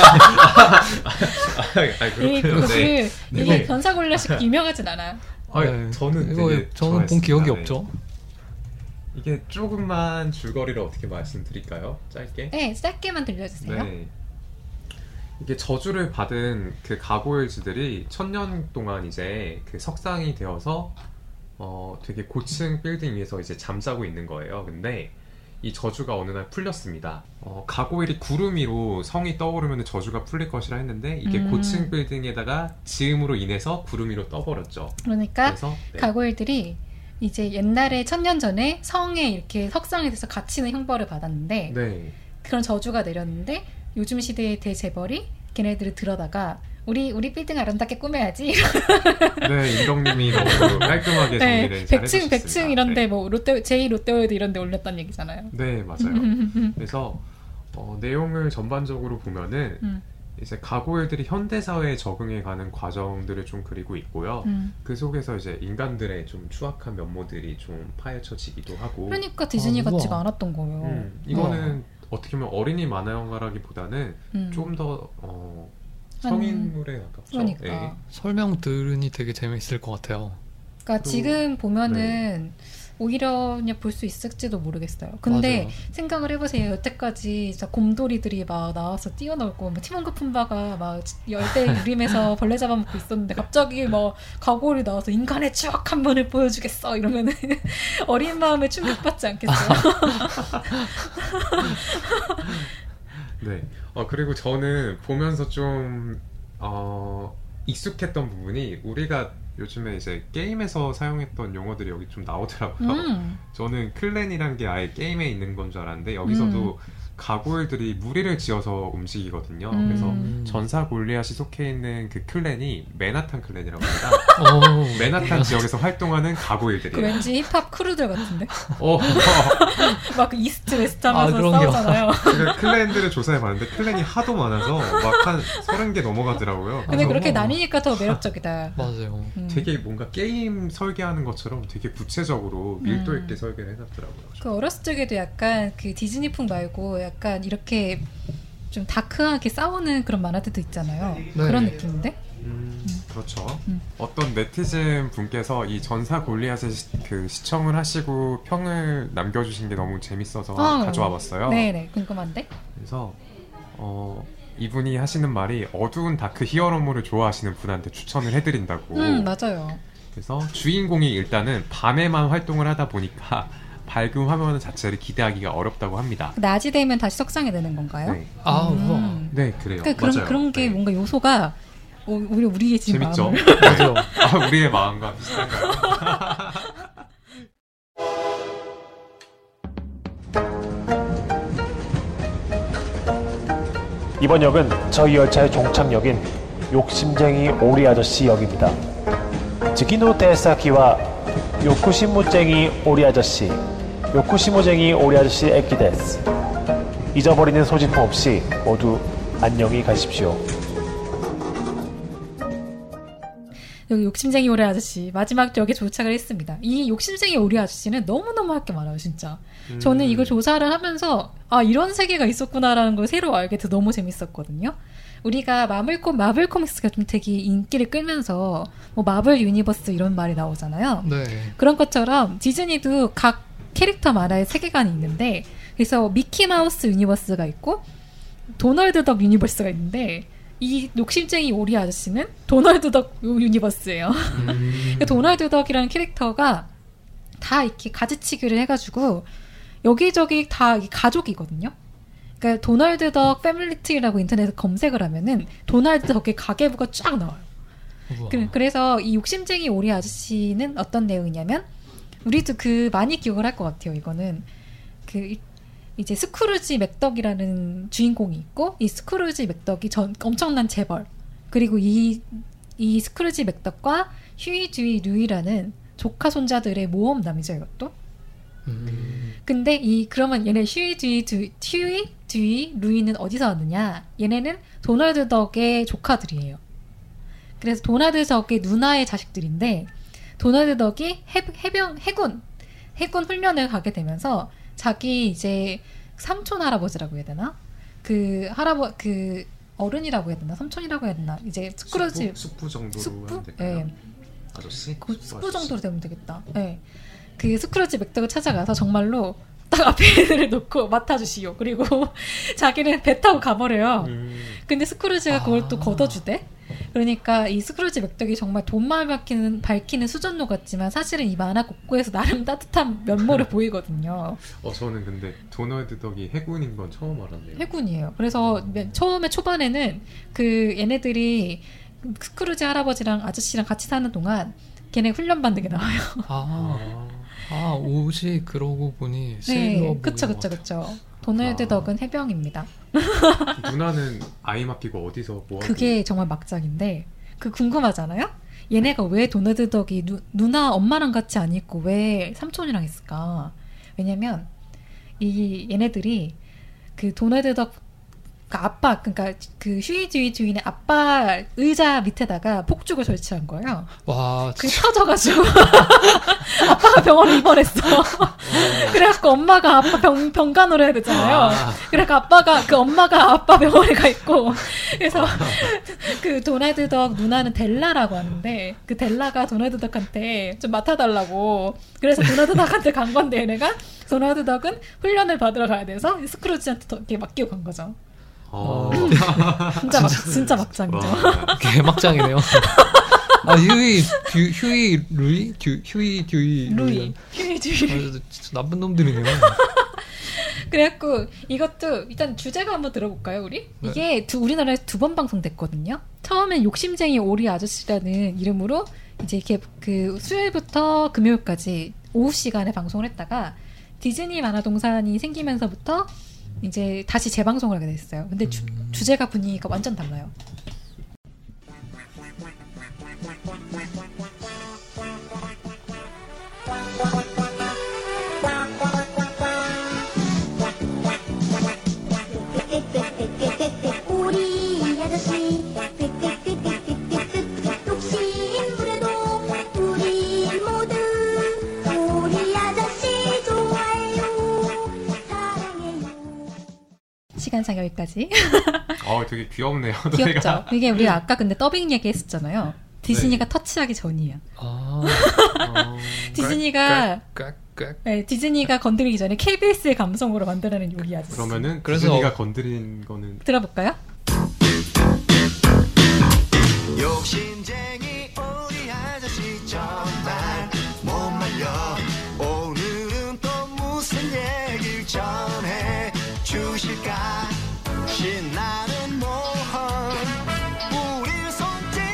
그것을 네. 이게 변사골라식 유명하진 않아요. 저는 이거 되게 저는 본 기억이 좋아했습니다. 없죠. 이게 조금만 줄거리를 어떻게 말씀드릴까요? 짧게? 네, 짧게만 들려주세요. 네. 이게 저주를 받은 그 가고일즈들이 1000년 동안 이제 그 석상이 되어서 되게 고층 빌딩 위에서 이제 잠자고 있는 거예요. 근데 이 저주가 어느 날 풀렸습니다. 가고일이 구름 위로 성이 떠오르면 저주가 풀릴 것이라 했는데 이게 고층 빌딩에다가 지음으로 인해서 구름 위로 떠버렸죠. 그러니까 그래서 가고일들이 이제 옛날에 1000년 전에 성에 이렇게 석상에 대해서 갇히는 형벌을 받았는데 네. 그런 저주가 내렸는데 요즘 시대의 대재벌이 걔네들을 들어다가 우리 빌딩 아름답게 꾸며야지. 네, 인덕님이 너무 깔끔하게 정리를 잘 100층 해주셨습니다. 이런데 네. 뭐 제2 롯데월드 이런데 올렸다는 얘기잖아요. 네, 맞아요. 그래서 내용을 전반적으로 보면은 이제 가고일들이 현대 사회에 적응해가는 과정들을 좀 그리고 있고요. 그 속에서 이제 인간들의 좀 추악한 면모들이 좀 파헤쳐지기도 하고. 그러니까 디즈니 같지가 않았던 거예요. 이거는 어떻게 보면 어린이 만화 영화라기보다는 좀 더 성인물에 가깝죠. 그러니까. 네. 설명 들으니 되게 재밌을 것 같아요. 그러니까 지금 보면은 오히려 그냥 볼 수 있을지도 모르겠어요. 근데 맞아요. 생각을 해보세요. 여태까지 진짜 곰돌이들이 막 나와서 뛰어놀고 뭐 티몬과 푼바가 막 열대 우림에서 벌레 잡아먹고 있었는데 갑자기 뭐 가고일이 나와서 인간의 추악한 면을 보여주겠어 이러면은 어린 마음에 충격받지 않겠어요? 네. 그리고 저는 보면서 좀 익숙했던 부분이 우리가 요즘에 이제 게임에서 사용했던 용어들이 여기 좀 나오더라고요. 저는 클랜이란 게 아예 게임에 있는 건 줄 알았는데 여기서도 가고일들이 무리를 지어서 움직이거든요. 그래서 전사 골리앗이 속해 있는 그 클랜이 맨하탄 클랜이라고 합니다. 맨하탄 지역에서 활동하는 가고일들이에요. 그 왠지 힙합 크루들 같은데? 어, 막 이스트 웨스트 하면서 그럼요. 싸우잖아요. 제가 클랜들을 조사해봤는데 클랜이 하도 많아서 막 한 30개 넘어가더라고요. 근데 그렇게 나뉘니까 더 매력적이다. 맞아요. 되게 뭔가 게임 설계하는 것처럼 되게 구체적으로 밀도 있게 설계를 해놨더라고요. 그 어렸을 적에도 약간 그 디즈니풍 말고 약간 이렇게 좀 다크하게 싸우는 그런 만화들도 있잖아요. 네. 그런 느낌인데? 그렇죠. 어떤 네티즌 분께서 이 전사 골리앗을 그 시청을 하시고 평을 남겨주신 게 너무 재밌어서 가져와 봤어요. 네네, 궁금한데? 그래서 이분이 하시는 말이 어두운 다크 히어로물을 좋아하시는 분한테 추천을 해드린다고. 맞아요. 그래서 주인공이 일단은 밤에만 활동을 하다 보니까 밝은 화면 자체를 기대하기가 어렵다고 합니다. 낮이 되면 다시 석상이 되는 건가요? 네, 우와. 네 그래요. 그러니까 맞아요. 그런 게 네. 뭔가 요소가 우리의 지금 재밌죠? 마음을. 맞아요. 아, 우리의 마음과 비슷한가요? 이번 역은 저희 열차의 종착역인 욕심쟁이 오리 아저씨 역입니다. 즈키노 데사키와 요쿠시무쟁이 오리 아저씨, 요쿠시무쟁이 오리 아저씨 에키데스. 잊어버리는 소지품 없이 모두 안녕히 가십시오. 여기 욕심쟁이 오리 아저씨 마지막 역에 도착을 했습니다. 이 욕심쟁이 오리 아저씨는 너무너무 할 게 많아요, 진짜. 저는 이거 조사를 하면서 이런 세계가 있었구나라는 걸 새로 알게 돼서 너무 재밌었거든요. 우리가 마블 코믹스가 좀 되게 인기를 끌면서 뭐 마블 유니버스 이런 말이 나오잖아요. 네. 그런 것처럼 디즈니도 각 캐릭터마다의 세계관이 있는데, 그래서 미키마우스 유니버스가 있고 도널드 덕 유니버스가 있는데, 이 욕심쟁이 오리 아저씨는 도널드 덕 유니버스예요. 그러니까 도널드 덕이라는 캐릭터가 다 이렇게 가지치기를 해가지고 여기저기 다 가족이거든요. 그러니까 도널드 덕 패밀리트리라고 인터넷에 검색을 하면은 도널드 덕의 가계부가 쫙 나와요. 그래서 이 욕심쟁이 오리 아저씨는 어떤 내용이냐면, 우리도 많이 기억을 할 것 같아요. 이거는 이제 스크루지 맥덕이라는 주인공이 있고, 이 스크루지 맥덕이 엄청난 재벌, 그리고 이 스크루지 맥덕과 휴이 듀이 루이라는 조카 손자들의 모험담이죠, 이것도. 근데 그러면 얘네 휴이 듀이 루이는 어디서 왔느냐? 얘네는 도널드 덕의 조카들이에요. 그래서 도널드 덕의 누나의 자식들인데, 도널드 덕이 해군 훈련을 가게 되면서 자기 이제 삼촌 할아버지라고 해야 되나? 그 어른이라고 해야 되나? 삼촌이라고 해야 되나? 이제 스크루지 숙부 정도로 숙부? 하면 될까요? 네. 아저씨? 숙부 정도로 되면 되겠다. 네. 그 스크루지 맥덕을 찾아가서 정말로 딱 앞에 애들을 놓고 맡아주시오. 그리고 자기는 배 타고 가버려요. 근데 스크루지가 그걸 또 걷어주대. 그러니까 이 스크루지 맥덕이 정말 돈만 밝히는 수전노 같지만 사실은 이 만화 곳곳에서 나름 따뜻한 면모를 보이거든요. 저는 근데 도널드 덕이 해군인 건 처음 알았네요. 해군이에요. 그래서 처음에 초반에는 얘네들이 스크루지 할아버지랑 아저씨랑 같이 사는 동안 걔네 훈련받는 게 나와요. 옷이 그러고 보니 네, 세일러 그쵸. 도널드 덕은 해병입니다. 누나는 아이 맡기고 어디서 뭐 그게 정말 막장인데, 궁금하잖아요? 얘네가 왜 도널드 덕이 누나 엄마랑 같이 안 있고 왜 삼촌이랑 있을까? 왜냐면 얘네들이 도널드 덕 아빠, 그러니까 휴이 듀이 주인의 아빠 의자 밑에다가 폭죽을 설치한 거예요. 와, 그게 터져가지고 아빠가 병원에 입원했어. 그래갖고 엄마가 아빠 병간호를 해야 되잖아요. 그래갖고 엄마가 아빠 병원에 가 있고, 그래서 도널드 덕 누나는 델라라고 하는데, 델라가 도널드 덕한테 좀 맡아달라고, 그래서 도널드 덕한테 간 건데, 얘네가 도널드 덕은 훈련을 받으러 가야 돼서 스크루지한테 이렇게 맡기고 간 거죠. 진짜 막장이죠. 개막장이네요. 휴이 듀이 진짜 나쁜 놈들이네요. 그래갖고 이것도 일단 주제가 한번 들어볼까요, 우리? 네. 이게 우리나라에서 2번 방송됐거든요. 처음엔 욕심쟁이 오리 아저씨라는 이름으로 이제 이렇게 수요일부터 금요일까지 오후 시간에 방송을 했다가 디즈니 만화동산이 생기면서부터 이제 다시 재방송을 하게 됐어요. 근데 주제가 분위기가 완전 달라요. 우리 아저씨 욕심부려도 우리 모두 우리 아저씨 좋아해요, 사랑해요. 시간상 여기까지. 되게 귀엽네요. 귀엽죠? 이게 우리가 아까 근데 더빙 얘기했었잖아요. 디즈니가 터치하기 전이에요. 디즈니가 디즈니가 건드리기 전에 KBS의 감성으로 만들어낸 요리 아저씨. 그러면은 디즈니가 건드린 거는 들어볼까요? 욕심쟁이 우리 아저씨 정말 못 말려. 오늘은 또 무슨 얘기를 전해 주실까? 신나는 모험 우릴 손짓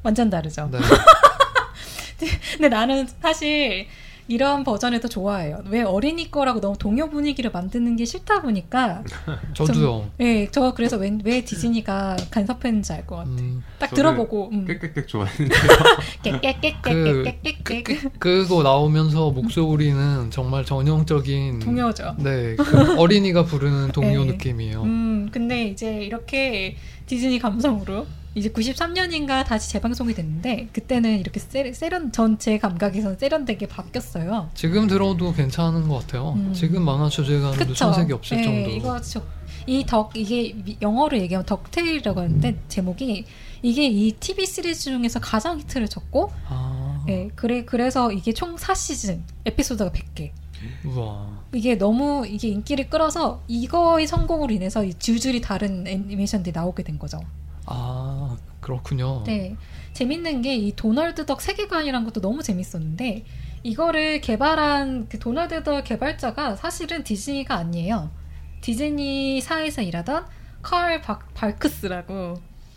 완전 다르죠. 네. 근데 나는 사실 이런 버전을 더 좋아해요. 왜 어린이 거라고 너무 동요 분위기를 만드는 게 싫다 보니까. 저도요. 네, 저 그래서 왜 디즈니가 간섭했는지 알 것 같아. 딱 저는 들어보고. 꽥꽥꽥 좋아했는데요. 깨깨깨깨깨깨깨깨. 그거 나오면서 목소리는 정말 전형적인 동요죠. 네, 그 어린이가 부르는 동요 네. 느낌이에요. 근데 이제 이렇게 디즈니 감성으로 이제 93년인가 다시 재방송이 됐는데 그때는 이렇게 세련 전체 감각에서는 세련되게 바뀌었어요. 지금 들어도 괜찮은 것 같아요. 지금 만화 주제가는도 그쵸? 손색이 없을 네, 정도로. 이게 영어로 얘기하면 덕테일이라고 하는데 제목이 이게 이 TV 시리즈 중에서 가장 히트를 쳤고, 네, 그래서 이게 총 4시즌 에피소드가 100개. 우와. 이게 너무 이게 인기를 끌어서 이거의 성공으로 인해서 이 줄줄이 다른 애니메이션들이 나오게 된 거죠. 아, 그렇군요. 네. 재밌는 게 이 도널드 덕 세계관이란 것도 너무 재밌었는데 이거를 개발한 그 도널드 덕 개발자가 사실은 디즈니가 아니에요. 디즈니사에서 일하던 칼 발크스라고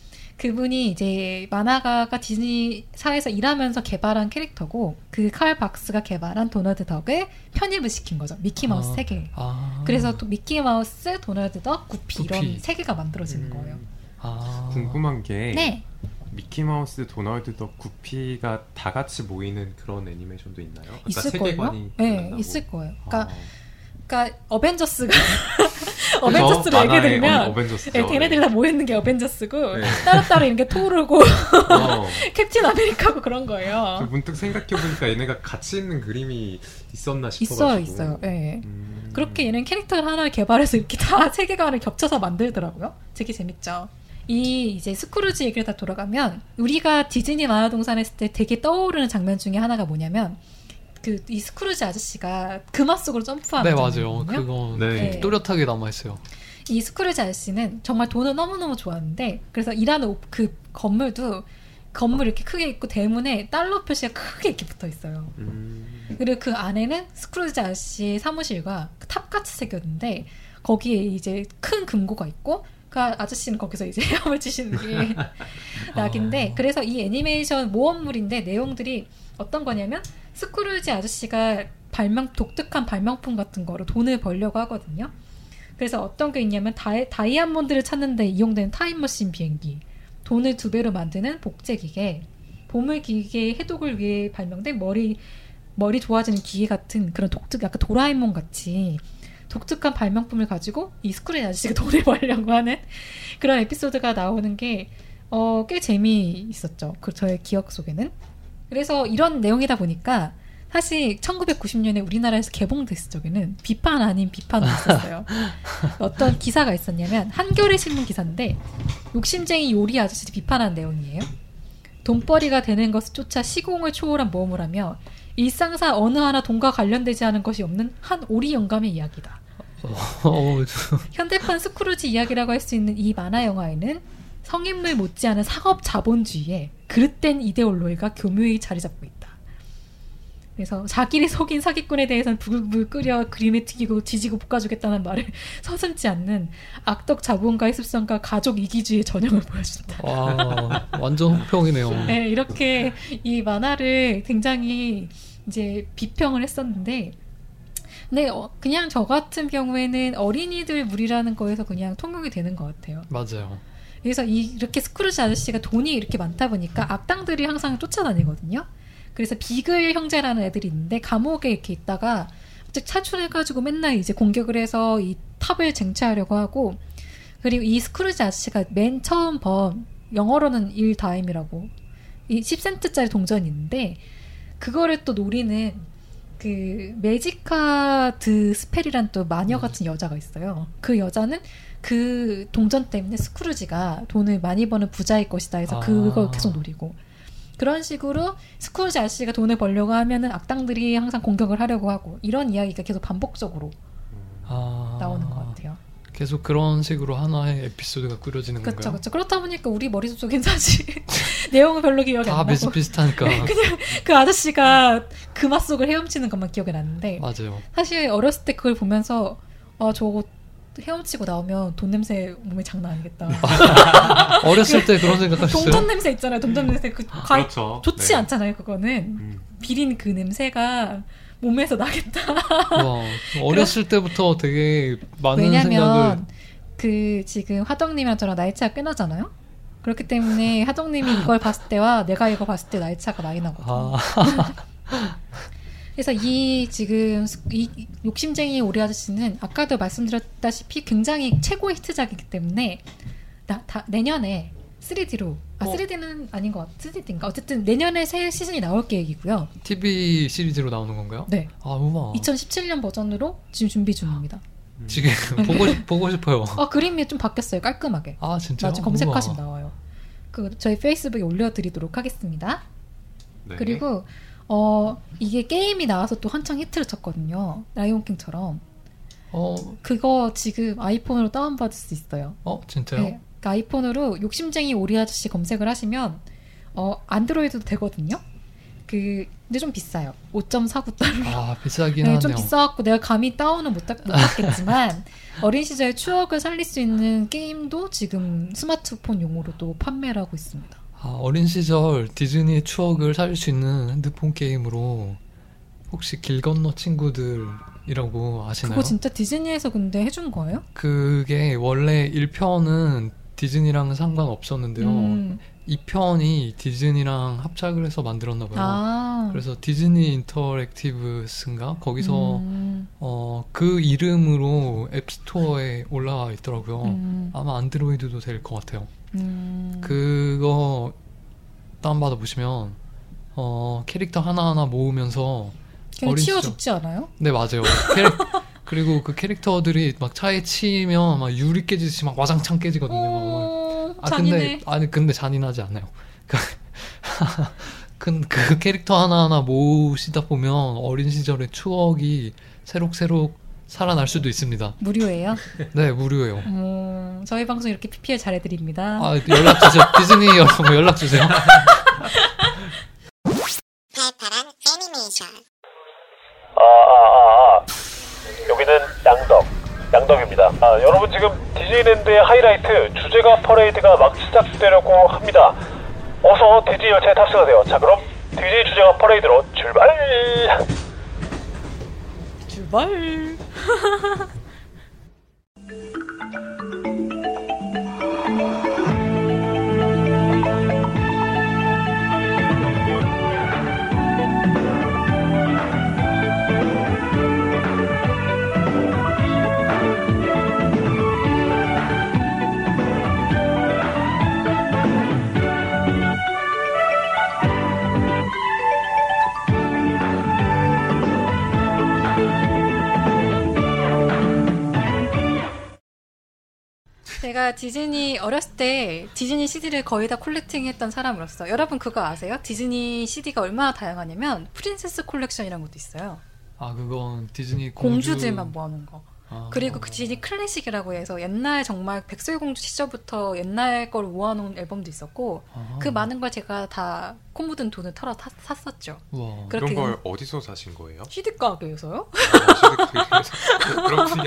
그분이 이제 만화가가 디즈니사에서 일하면서 개발한 캐릭터고 그 칼 박스가 개발한 도널드 덕을 편입을 시킨 거죠. 미키마우스 세계. 그래서 또 미키마우스, 도널드 덕, 구피 이런 세 개가 만들어지는 거예요. 궁금한 게 네. 미키마우스, 도널드 덕, 구피가 다 같이 모이는 그런 애니메이션도 있나요? 아까 있을 세계관이 거예요. 네, 끝난다고. 있을 거예요. 그러니까 어벤져스가 어벤져스로 그렇죠. 얘기 들으면 어벤져스죠. 네, 걔네들이 다 모이는 게 어벤져스고 네. 따로따로 이렇게 토르고 어. 캡틴 아메리카고 그런 거예요. 저 문득 생각해보니까 얘네가 같이 있는 그림이 있었나 싶어가지고. 있어요. 네. 그렇게 얘는 캐릭터를 하나 개발해서 이렇게 다 세계관을 겹쳐서 만들더라고요. 되게 재밌죠. 이제 스크루지 얘기를 다 돌아가면 우리가 디즈니 만화동산 했을 때 되게 떠오르는 장면 중에 하나가 뭐냐면 이 스크루지 아저씨가 금화 속으로 점프하는 네, 맞아요. 장면이거든요. 그거 네. 또렷하게 남아있어요. 이 스크루지 아저씨는 정말 돈을 너무너무 좋아하는데 그래서 일하는 그 건물도 건물 이렇게 크게 있고 대문에 달러 표시가 크게 이렇게 붙어 있어요. 그리고 그 안에는 스크루지 아저씨의 사무실과 탑같이 새겼는데 거기에 이제 큰 금고가 있고 그 아저씨는 거기서 이제 헤엄을 치시는 게 낙인데 그래서 이 애니메이션 모험물인데 내용들이 어떤 거냐면 스크루지 아저씨가 독특한 발명품 같은 거로 돈을 벌려고 하거든요. 그래서 어떤 게 있냐면 다이아몬드를 찾는데 이용되는 타임머신 비행기, 돈을 2배로 만드는 복제기계, 보물기계의 해독을 위해 발명된 머리 좋아지는 기계 같은 그런 약간 도라에몽 같이 독특한 발명품을 가지고 이 스크루지 아저씨가 돈을 벌려고 하는 그런 에피소드가 나오는 게 꽤 재미있었죠. 저의 기억 속에는. 그래서 이런 내용이다 보니까 사실 1990년에 우리나라에서 개봉됐을 적에는 비판 아닌 비판도 있었어요. 어떤 기사가 있었냐면 한겨레 신문 기사인데 욕심쟁이 요리 아저씨를 비판한 내용이에요. 돈벌이가 되는 것을 쫓아 시공을 초월한 모험을 하며 일상사 어느 하나 돈과 관련되지 않은 것이 없는 한 오리 영감의 이야기다. 현대판 스크루지 이야기라고 할 수 있는 이 만화 영화에는 성인물 못지않은 상업 자본주의에 그릇된 이데올로기가 교묘히 자리 잡고 있다. 그래서 자기를 속인 사기꾼에 대해서는 부글부글 끓여 그림에 튀기고 지지고 볶아주겠다는 말을 서슴지 않는 악덕 자본가의 습성과 가족 이기주의의 전형을 보여준다. 와, 완전 혹평이네요. 네, 이렇게 이 만화를 굉장히 이제 비평을 했었는데 근데 그냥 저 같은 경우에는 어린이들 물이라는 거에서 그냥 통용이 되는 것 같아요. 맞아요. 그래서 이렇게 스크루지 아저씨가 돈이 이렇게 많다 보니까 악당들이 항상 쫓아다니거든요. 그래서 비글 형제라는 애들이 있는데 감옥에 이렇게 있다가 즉 탈출해가지고 맨날 이제 공격을 해서 이 탑을 쟁취하려고 하고 그리고 이 스크루지 아저씨가 맨 처음 영어로는 1다임이라고 이 10센트짜리 동전이 있는데 그거를 또 노리는 그 매지카드 스펠이란 또 마녀 같은 여자가 있어요. 그 여자는 그 동전 때문에 스크루지가 돈을 많이 버는 부자일 것이다 해서 그걸 계속 노리고 그런 식으로 스크루지 아저씨가 돈을 벌려고 하면은 악당들이 항상 공격을 하려고 하고 이런 이야기가 계속 반복적으로 나오는 것 같아요. 계속 그런 식으로 하나의 에피소드가 꾸려지는 건가요? 그렇죠. 그렇다 보니까 우리 머릿속엔 사실 내용은 별로 기억이 안 나고 다 비슷비슷하니까 그냥 그 아저씨가 금화 속을 헤엄치는 것만 기억이 나는데 맞아요. 사실 어렸을 때 그걸 보면서 저거 헤엄치고 나오면 돈 냄새 몸에 장난 아니겠다. 어렸을 때 그런 생각하셨어요? 동전 냄새 있잖아요. 동전 냄새 그 과일 그렇죠. 좋지 네. 않잖아요. 그거는 비린 그 냄새가 몸에서 나겠다. 와, 어렸을 때부터 되게 많은 생각을. 왜냐면 그 지금 하덕님이랑 저랑 나이 차가 꽤 나잖아요. 그렇기 때문에 하덕님이 이걸 봤을 때와 내가 이거 봤을 때 나이 차가 많이 나거든요. 그래서 이 지금 이 욕심쟁이 오리 아저씨는 아까도 말씀드렸다시피 굉장히 최고의 히트작이기 때문에 내년에 3D로 3D는 아닌 것 같아. 3D인가? 어쨌든 내년에 새 시즌이 나올 계획이고요. TV 시리즈로 나오는 건가요? 네. 아, 우와. 2017년 버전으로 지금 준비 중입니다. 지금 보고 싶어요. 그림이 좀 바뀌었어요. 깔끔하게. 아, 진짜요? 나중에 검색하시면 나와요. 저희 페이스북에 올려드리도록 하겠습니다. 네. 그리고 이게 게임이 나와서 또 한창 히트를 쳤거든요. 라이온킹처럼. 그거 지금 아이폰으로 다운받을 수 있어요. 진짜요? 네. 그러니까 아이폰으로 욕심쟁이 오리 아저씨 검색을 하시면 안드로이드도 되거든요. 근데 좀 비싸요. 5.49달러. 아, 비싸긴 네, 하네요. 좀 비싸갖고 내가 감히 다운은 못 받겠지만 어린 시절의 추억을 살릴 수 있는 게임도 지금 스마트폰용으로도 판매를 하고 있습니다. 어린 시절 디즈니의 추억을 살릴 수 있는 핸드폰 게임으로 혹시 길 건너 친구들이라고 아시나요? 그거 진짜 디즈니에서 근데 해준 거예요? 그게 원래 1편은 디즈니랑은 상관없었는데요. 2편이 디즈니랑 합작을 해서 만들었나 봐요. 그래서 디즈니 인터랙티브스인가? 거기서 그 이름으로 앱스토어에 올라와 있더라고요. 아마 안드로이드도 될 것 같아요. 그거 다운받아 보시면 캐릭터 하나하나 모으면서 그냥 치워 죽지 않아요? 네, 맞아요. 그리고 그 캐릭터들이 막 차에 치면 막 유리 깨지듯이 막 와장창 깨지거든요. 잔인해. 근데 잔인하지 않아요. 그 캐릭터 하나하나 모으시다 보면 어린 시절의 추억이 새록새록 살아날 수도 있습니다. 무료예요? 네, 무료예요. 저희 방송 이렇게 PPL 잘해드립니다. 연락 주세요. 디즈니 여러분 연락 주세요. 발팔한 애니메이션. 여기는 양덕입니다. 여러분 지금 디즈니랜드의 하이라이트 주제가 퍼레이드가 막 시작되려고 합니다. 어서 디즈니 열차에 탑승하세요. 자, 그럼 디즈니 주제가 퍼레이드로 출발! 출발. 제가 디즈니 어렸을 때 디즈니 CD를 거의 다 콜렉팅했던 사람으로서 여러분 그거 아세요? 디즈니 CD가 얼마나 다양하냐면 프린세스 콜렉션이라는 것도 있어요. 그건 디즈니 공주들만 모아놓은 거. 그리고 그 디즈니 클래식이라고 해서 옛날 정말 백설공주 시절부터 옛날 걸 모아놓은 앨범도 있었고 그 많은 걸 제가 다 코 묻은 돈을 털어 샀었죠. 우와. 이런 걸 어디서 사신 거예요? CD 가게에서요? 그렇군요.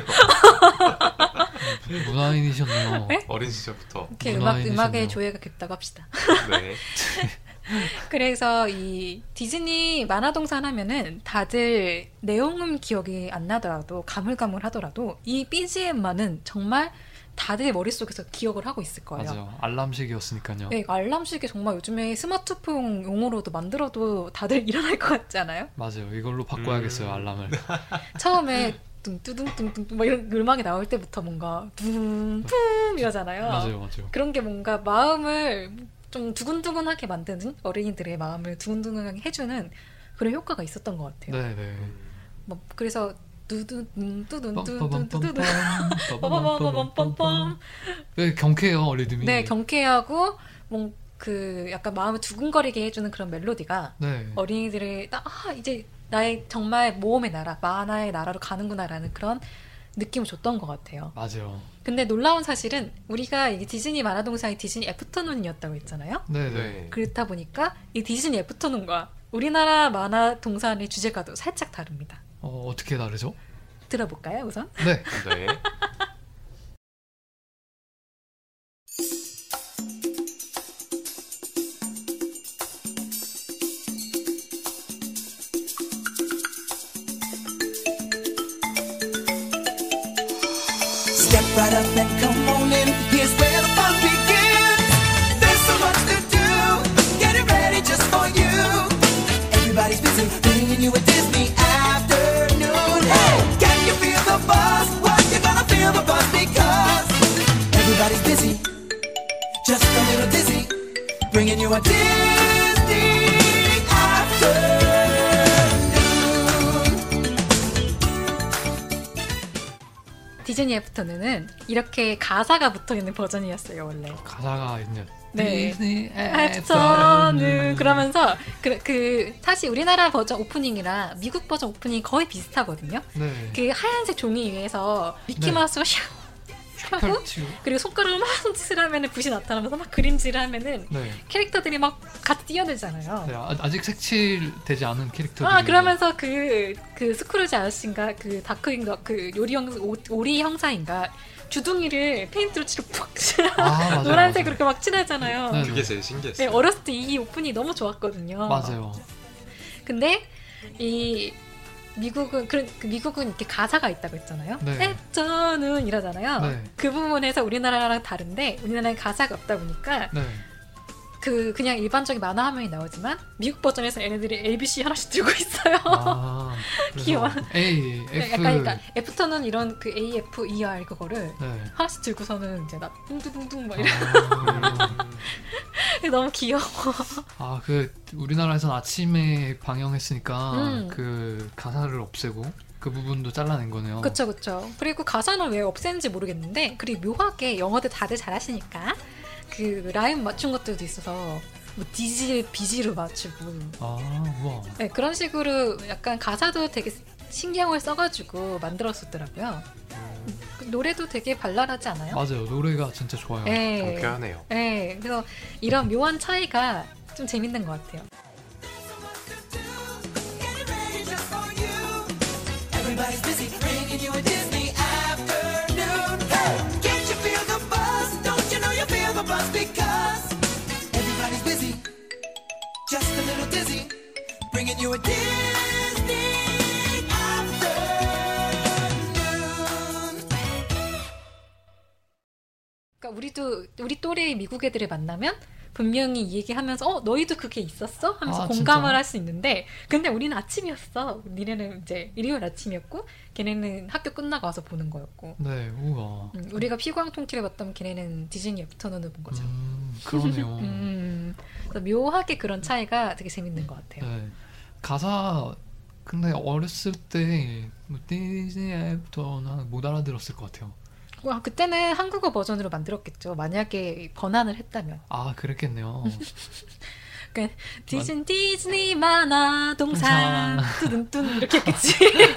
문화인이셨네요. 네? 어린 시절부터. 이렇게 문화인이시네요. 음악에 조예가 깊다고 합시다. 네. 그래서 이 디즈니 만화동산 하면은 다들 내용은 기억이 안 나더라도 가물가물하더라도 이 BGM만은 정말 다들 머릿속에서 기억을 하고 있을 거예요. 맞아요. 알람식이었으니까요. 네, 알람식이 정말 요즘에 스마트폰 용어로도 만들어도 다들 일어날 것 같지 않아요? 맞아요. 이걸로 바꿔야겠어요. 알람을. 처음에 뚱뚜둥뚱뚱 막 이런 음악이 나올 때부터 뭔가 붕붕 이러잖아요. 맞아요. 그런 게 뭔가 마음을 좀 두근두근하게 만드는 어린이들의 마음을 두근두근하게 해주는 그런 효과가 있었던 것 같아요. 네네. 뭐 그래서 뚜둔뚜둔뚜둔뚜둔 빠바바바밤빰빰. 네, 경쾌해요 리듬이. 네, 경쾌하고 그 약간 마음을 두근거리게 해주는 그런 멜로디가 네. 어린이들의 이제 나의 정말 모험의 나라, 만화의 나라로 가는구나라는 그런 느낌을 줬던 것 같아요. 맞아요. 근데 놀라운 사실은 우리가 이게 디즈니 만화동산이 디즈니 애프터눈이었다고 했잖아요. 네네. 그렇다 보니까 이 디즈니 애프터눈과 우리나라 만화동산의 주제가도 살짝 다릅니다. 어떻게 다르죠? 들어볼까요, 우선? 네. 네. right up and come on in. Here's where the fun begins. There's so much to do, getting ready just for you. Everybody's busy bringing you a Disney afternoon. Hey, can you feel the buzz? Well, you're gonna feel the buzz because everybody's busy, just a little dizzy, bringing you a Disney afternoon. 디즈니 애프터눈은 이렇게 가사가 붙어있는 버전이었어요 원래. 가사가 있는. 네. 디즈니 애프터눈 그러면서 사실 우리나라 버전 오프닝이랑 미국 버전 오프닝이 거의 비슷하거든요. 네. 그 하얀색 종이 위에서 미키 네. 마우스가 샥 하고 펼치고. 그리고 손가락을 막 손짓을 하면은 붓이 나타나면서 막 그림질을 하면은 네. 캐릭터들이 막 같이 뛰어들잖아요. 네, 아직 색칠되지 않은 캐릭터들이. 그러면서 그 스크루지 아저씨인가 그 다크인가 그 오리 형사인가 주둥이를 페인트로 칠을 푹 맞아요, 노란색 맞아요. 그렇게 막 칠하잖아요. 네. 그게 제일 신기했어요. 네, 어렸을 때 이 오프닝이 너무 좋았거든요. 맞아요. 근데 이 미국은 미국은 이렇게 가사가 있다고 했잖아요. 네. 애프터눈 이러잖아요. 네. 그 부분에서 우리나라랑 다른데 우리나라에 가사가 없다 보니까 네. 그냥 일반적인 만화 화면이 나오지만 미국 버전에서 얘네들이 ABC 하나씩 들고 있어요. 그래서 귀여워. A, F. 약간 그러니까 애프터눈 이런 그 A, F, E, R 그거를 네. 하나씩 들고서는 이제 나 둥둥둥둥 막 이래. 아, 너무 귀여워. 우리나라에서는 아침에 방영했으니까 음. 그 가사를 없애고 그 부분도 잘라낸 거네요. 그쵸. 그리고 가사는 왜 없애는지 모르겠는데 그리고 묘하게 영어들 다들 잘하시니까 그 라임 맞춘 것들도 있어서 뭐 D질, B질을 맞추고 우와. 네, 그런 식으로 약간 가사도 되게 신경을 써가지고 만들었었더라고요. 노래도 되게 발랄하지 않아요? 맞아요. 노래가 진짜 좋아요. 네. 경쾌하네요. 네, 그래서 이런 묘한 차이가 좀 재밌는 것 같아요. Everybody's busy bringing you a Disney afternoon. Hey, can't you feel the buzz? Don't you know you feel the buzz because everybody's busy, just a little dizzy, bringing you a Disney afternoon. 그러니까 우리 또래의 미국 애들을 만나면 분명히 이 얘기하면서 너희도 그게 있었어? 하면서 진짜? 공감을 할 수 있는데 근데 우리는 아침이었어. 니네는 이제 일요일 아침이었고 걔네는 학교 끝나고 와서 보는 거였고 네, 우와. 우리가 피광통키를 봤다면 걔네는 디즈니 애프터눈을 본 거죠. 그러네요. 그래서 묘하게 그런 차이가 되게 재밌는 것 같아요. 네. 가사 근데 어렸을 때 뭐 디즈니 애프터는 못 알아들었을 것 같아요. 와, 그때는 한국어 버전으로 만들었겠죠. 만약에 번안을 했다면. 그랬겠네요. 그러니까 디즈니 만화 동산 뚜둔뚜둔 이렇게 했겠지.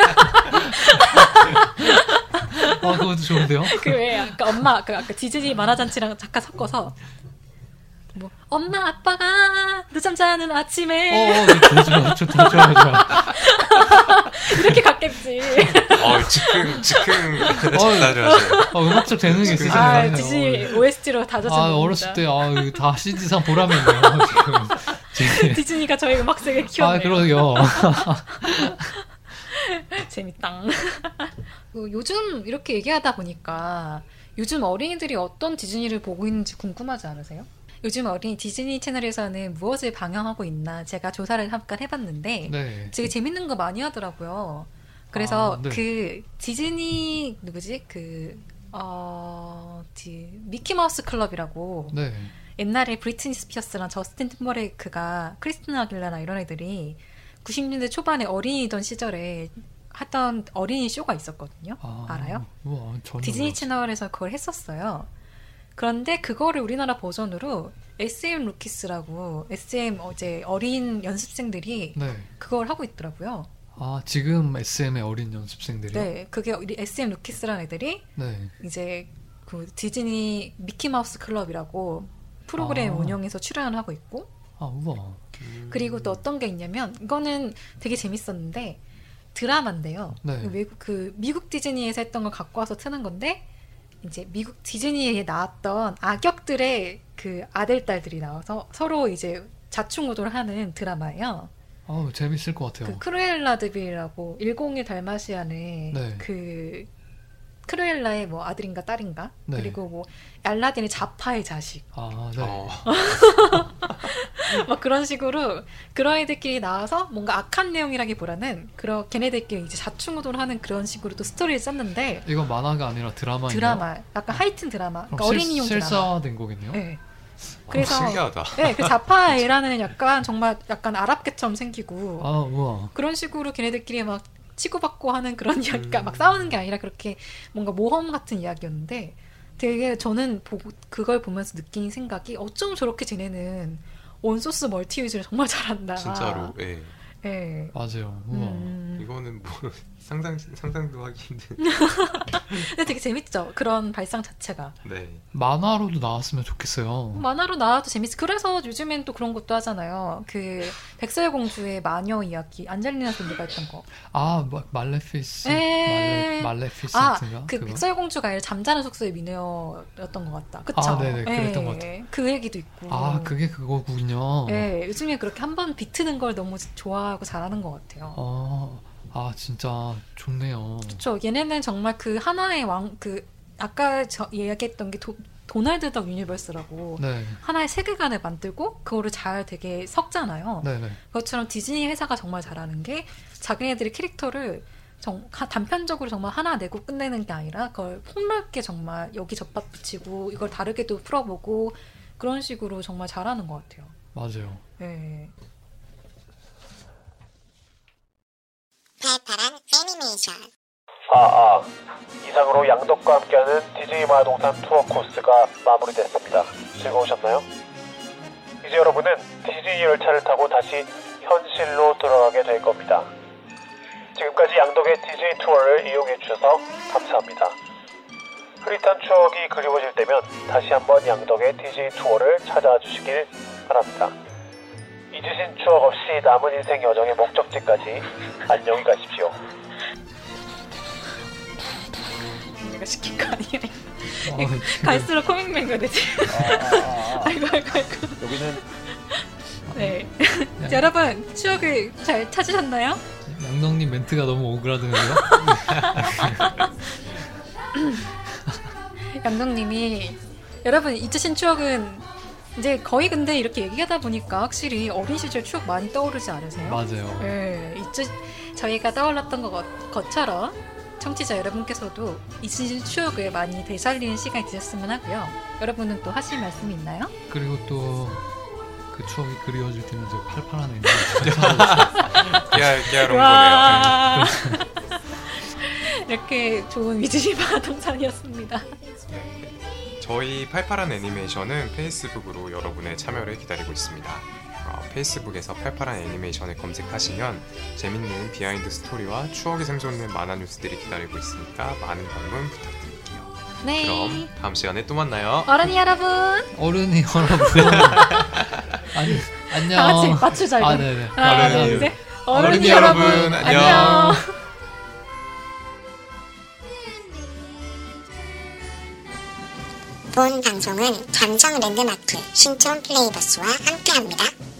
그것도 좋은데요? 그 왜 아까 아까 디즈니 만화 잔치랑 잠깐 섞어서 뭐 엄마 아빠가 늦잠 자는 아침에 좋아. 이렇게 갔겠지. 즉흥 나죠. 음악적 재능이 있으시네요. 디즈니 OST로 다져진 겁니다. 어렸을 때 이거 다 CD상 보람이네요. 지금. 디즈니가 저희 음악색을 키웠네요. 그러게요. 재밌다. 요즘 이렇게 얘기하다 보니까 요즘 어린이들이 어떤 디즈니를 보고 있는지 궁금하지 않으세요? 요즘 어린이 디즈니 채널에서는 무엇을 방영하고 있나 제가 조사를 잠깐 해봤는데 네. 되게 재밌는 거 많이 하더라고요. 그래서 네. 그 디즈니 누구지? 미키마우스 클럽이라고 네. 옛날에 브리트니 스피어스랑 저스틴 팀버레이크가 크리스티나 아길레라 이런 애들이 90년대 초반에 어린이던 시절에 하던 어린이 쇼가 있었거든요. 알아요? 우와, 디즈니 몰랐어요. 채널에서 그걸 했었어요. 그런데 그거를 우리나라 버전으로 SM 루키스라고 SM 이제 어린 연습생들이 네. 그걸 하고 있더라고요. 지금 SM의 어린 연습생들이요? 네, 그게 SM 루키스라는 애들이 네. 이제 그 디즈니 미키마우스 클럽이라고 프로그램 운영해서 출연을 하고 있고 우와. 그리고 또 어떤 게 있냐면 이거는 되게 재밌었는데 드라마인데요. 네. 미국 디즈니에서 했던 걸 갖고 와서 트는 건데 이제 미국 디즈니에 나왔던 악역들의 그 아들 딸들이 나와서 서로 이제 자충우돌 하는 드라마예요. 재밌을 것 같아요. 그 크루엘라 드빌이라고 101 달마시안의 네. 그 크루엘라의 뭐 아들인가 딸인가 네. 그리고 뭐 알라딘의 자파의 자식 아, 네. 막 그런 식으로 그런 애들끼리 나와서 뭔가 악한 내용이라기보다는 그런 걔네들끼리 이제 자충우돌하는 그런 식으로 또 스토리를 짰는데 이거 만화가 아니라 드라마인가요? 드라마 약간 하이튼 드라마 그러니까 그럼 어린이용 드라마. 실사화된 거겠네요? 네. 그래서 신기하다. 네, 그 자파애라는 약간 정말 약간 아랍계처럼 생기고 아, 우와. 그런 식으로 걔네들끼리 막 치고받고 하는 그런 이야기가 막 싸우는 게 아니라 그렇게 뭔가 모험 같은 이야기였는데 되게 저는 그걸 보면서 느낀 생각이 어쩜 저렇게 쟤네는 원소스 멀티 유즈를 정말 잘한다. 진짜로. 예. 예. 맞아요. 우와. 이거는 뭐 상상도 하기 힘든. 근데 되게 재밌죠. 그런 발상 자체가. 네. 만화로도 나왔으면 좋겠어요. 만화로 나와도 재밌어. 그래서 요즘엔 또 그런 것도 하잖아요. 그 백설공주의 마녀 이야기 안젤리나 졸리가 했던 거. 아, 말레피스. 말레피센트인가? 그 백설공주가 아니라 잠자는 숙소의 미녀였던 것 같다. 그쵸? 아, 네네. 그랬던 것 같아요. 그 얘기도 있고. 아, 그게 그거군요. 네, 요즘에 그렇게 한번 비트는 걸 너무 좋아하고 잘하는 것 같아요. 아, 진짜 좋네요. 그렇죠. 얘네는 정말 그 하나의 아까 이야기했던 게 도널드 덕 유니버스라고 네. 하나의 세계관을 만들고 그거를 잘 되게 섞잖아요. 네네. 그것처럼 디즈니 회사가 정말 잘하는 게 자기네들의 캐릭터를 단편적으로 정말 하나 내고 끝내는 게 아니라 그걸 폭넓게 정말 여기 젖밥 붙이고 이걸 다르게도 풀어보고 그런 식으로 정말 잘하는 것 같아요. 맞아요. 네. 팔팔한 애니메이션. 이상으로 양덕과 함께하는 디즈니 만화동산 투어 코스가 마무리됐습니다. 즐거우셨나요? 이제 여러분은 디즈니 열차를 타고 다시 현실로 돌아가게 될 겁니다. 지금까지 양덕의 디즈니 투어를 이용해 주셔서 감사합니다. 흐릿한 추억이 그리워질 때면 다시 한번 양덕의 디즈니 투어를 찾아와 주시길 바랍니다. 잊으신 추억 없이 남은 인생 여정의 목적지까지 안녕히 가십시오. 내가 시킨 거 아니야? 갈수록 코믹맨가 되지. 아이고. 여기는 네. 여러분 추억을 잘 찾으셨나요? 양덕님 멘트가 너무 오그라드는데요? 양덕님이 여러분 잊으신 추억은 이제 거의 근데 이렇게 얘기하다 보니까 확실히 어린 시절 추억 많이 떠오르지 않으세요? 맞아요. 네, 저희가 떠올랐던 것처럼 청취자 여러분께서도 잊으신 추억을 많이 되살리는 시간이 되셨으면 하고요. 여러분은 또 하실 말씀이 있나요? 그리고 또 그 추억이 그리워질 때는 저 팔팔한 애니 깨알은 거네요. 이렇게 좋은 위즈리 만화동산이었습니다. 저희 팔팔한 애니메이션은 페이스북으로 여러분의 참여를 기다리고 있습니다. 페이스북에서 팔팔한 애니메이션을 검색하시면 재밌는 비하인드 스토리와 추억이 샘솟는 만화 뉴스들이 기다리고 있으니까 많은 방문 부탁드릴게요. 네. 그럼 다음 시간에 또 만나요. 어른이 여러분. 어른이 여러분. 아니, 안녕. 다 같이 맞추자 이거. 아, 네네. 하나, 어른이 둘, 셋. 어른이 여러분, 안녕. 본 방송은 감정 랜드마크 신촌 플레이버스와 함께합니다.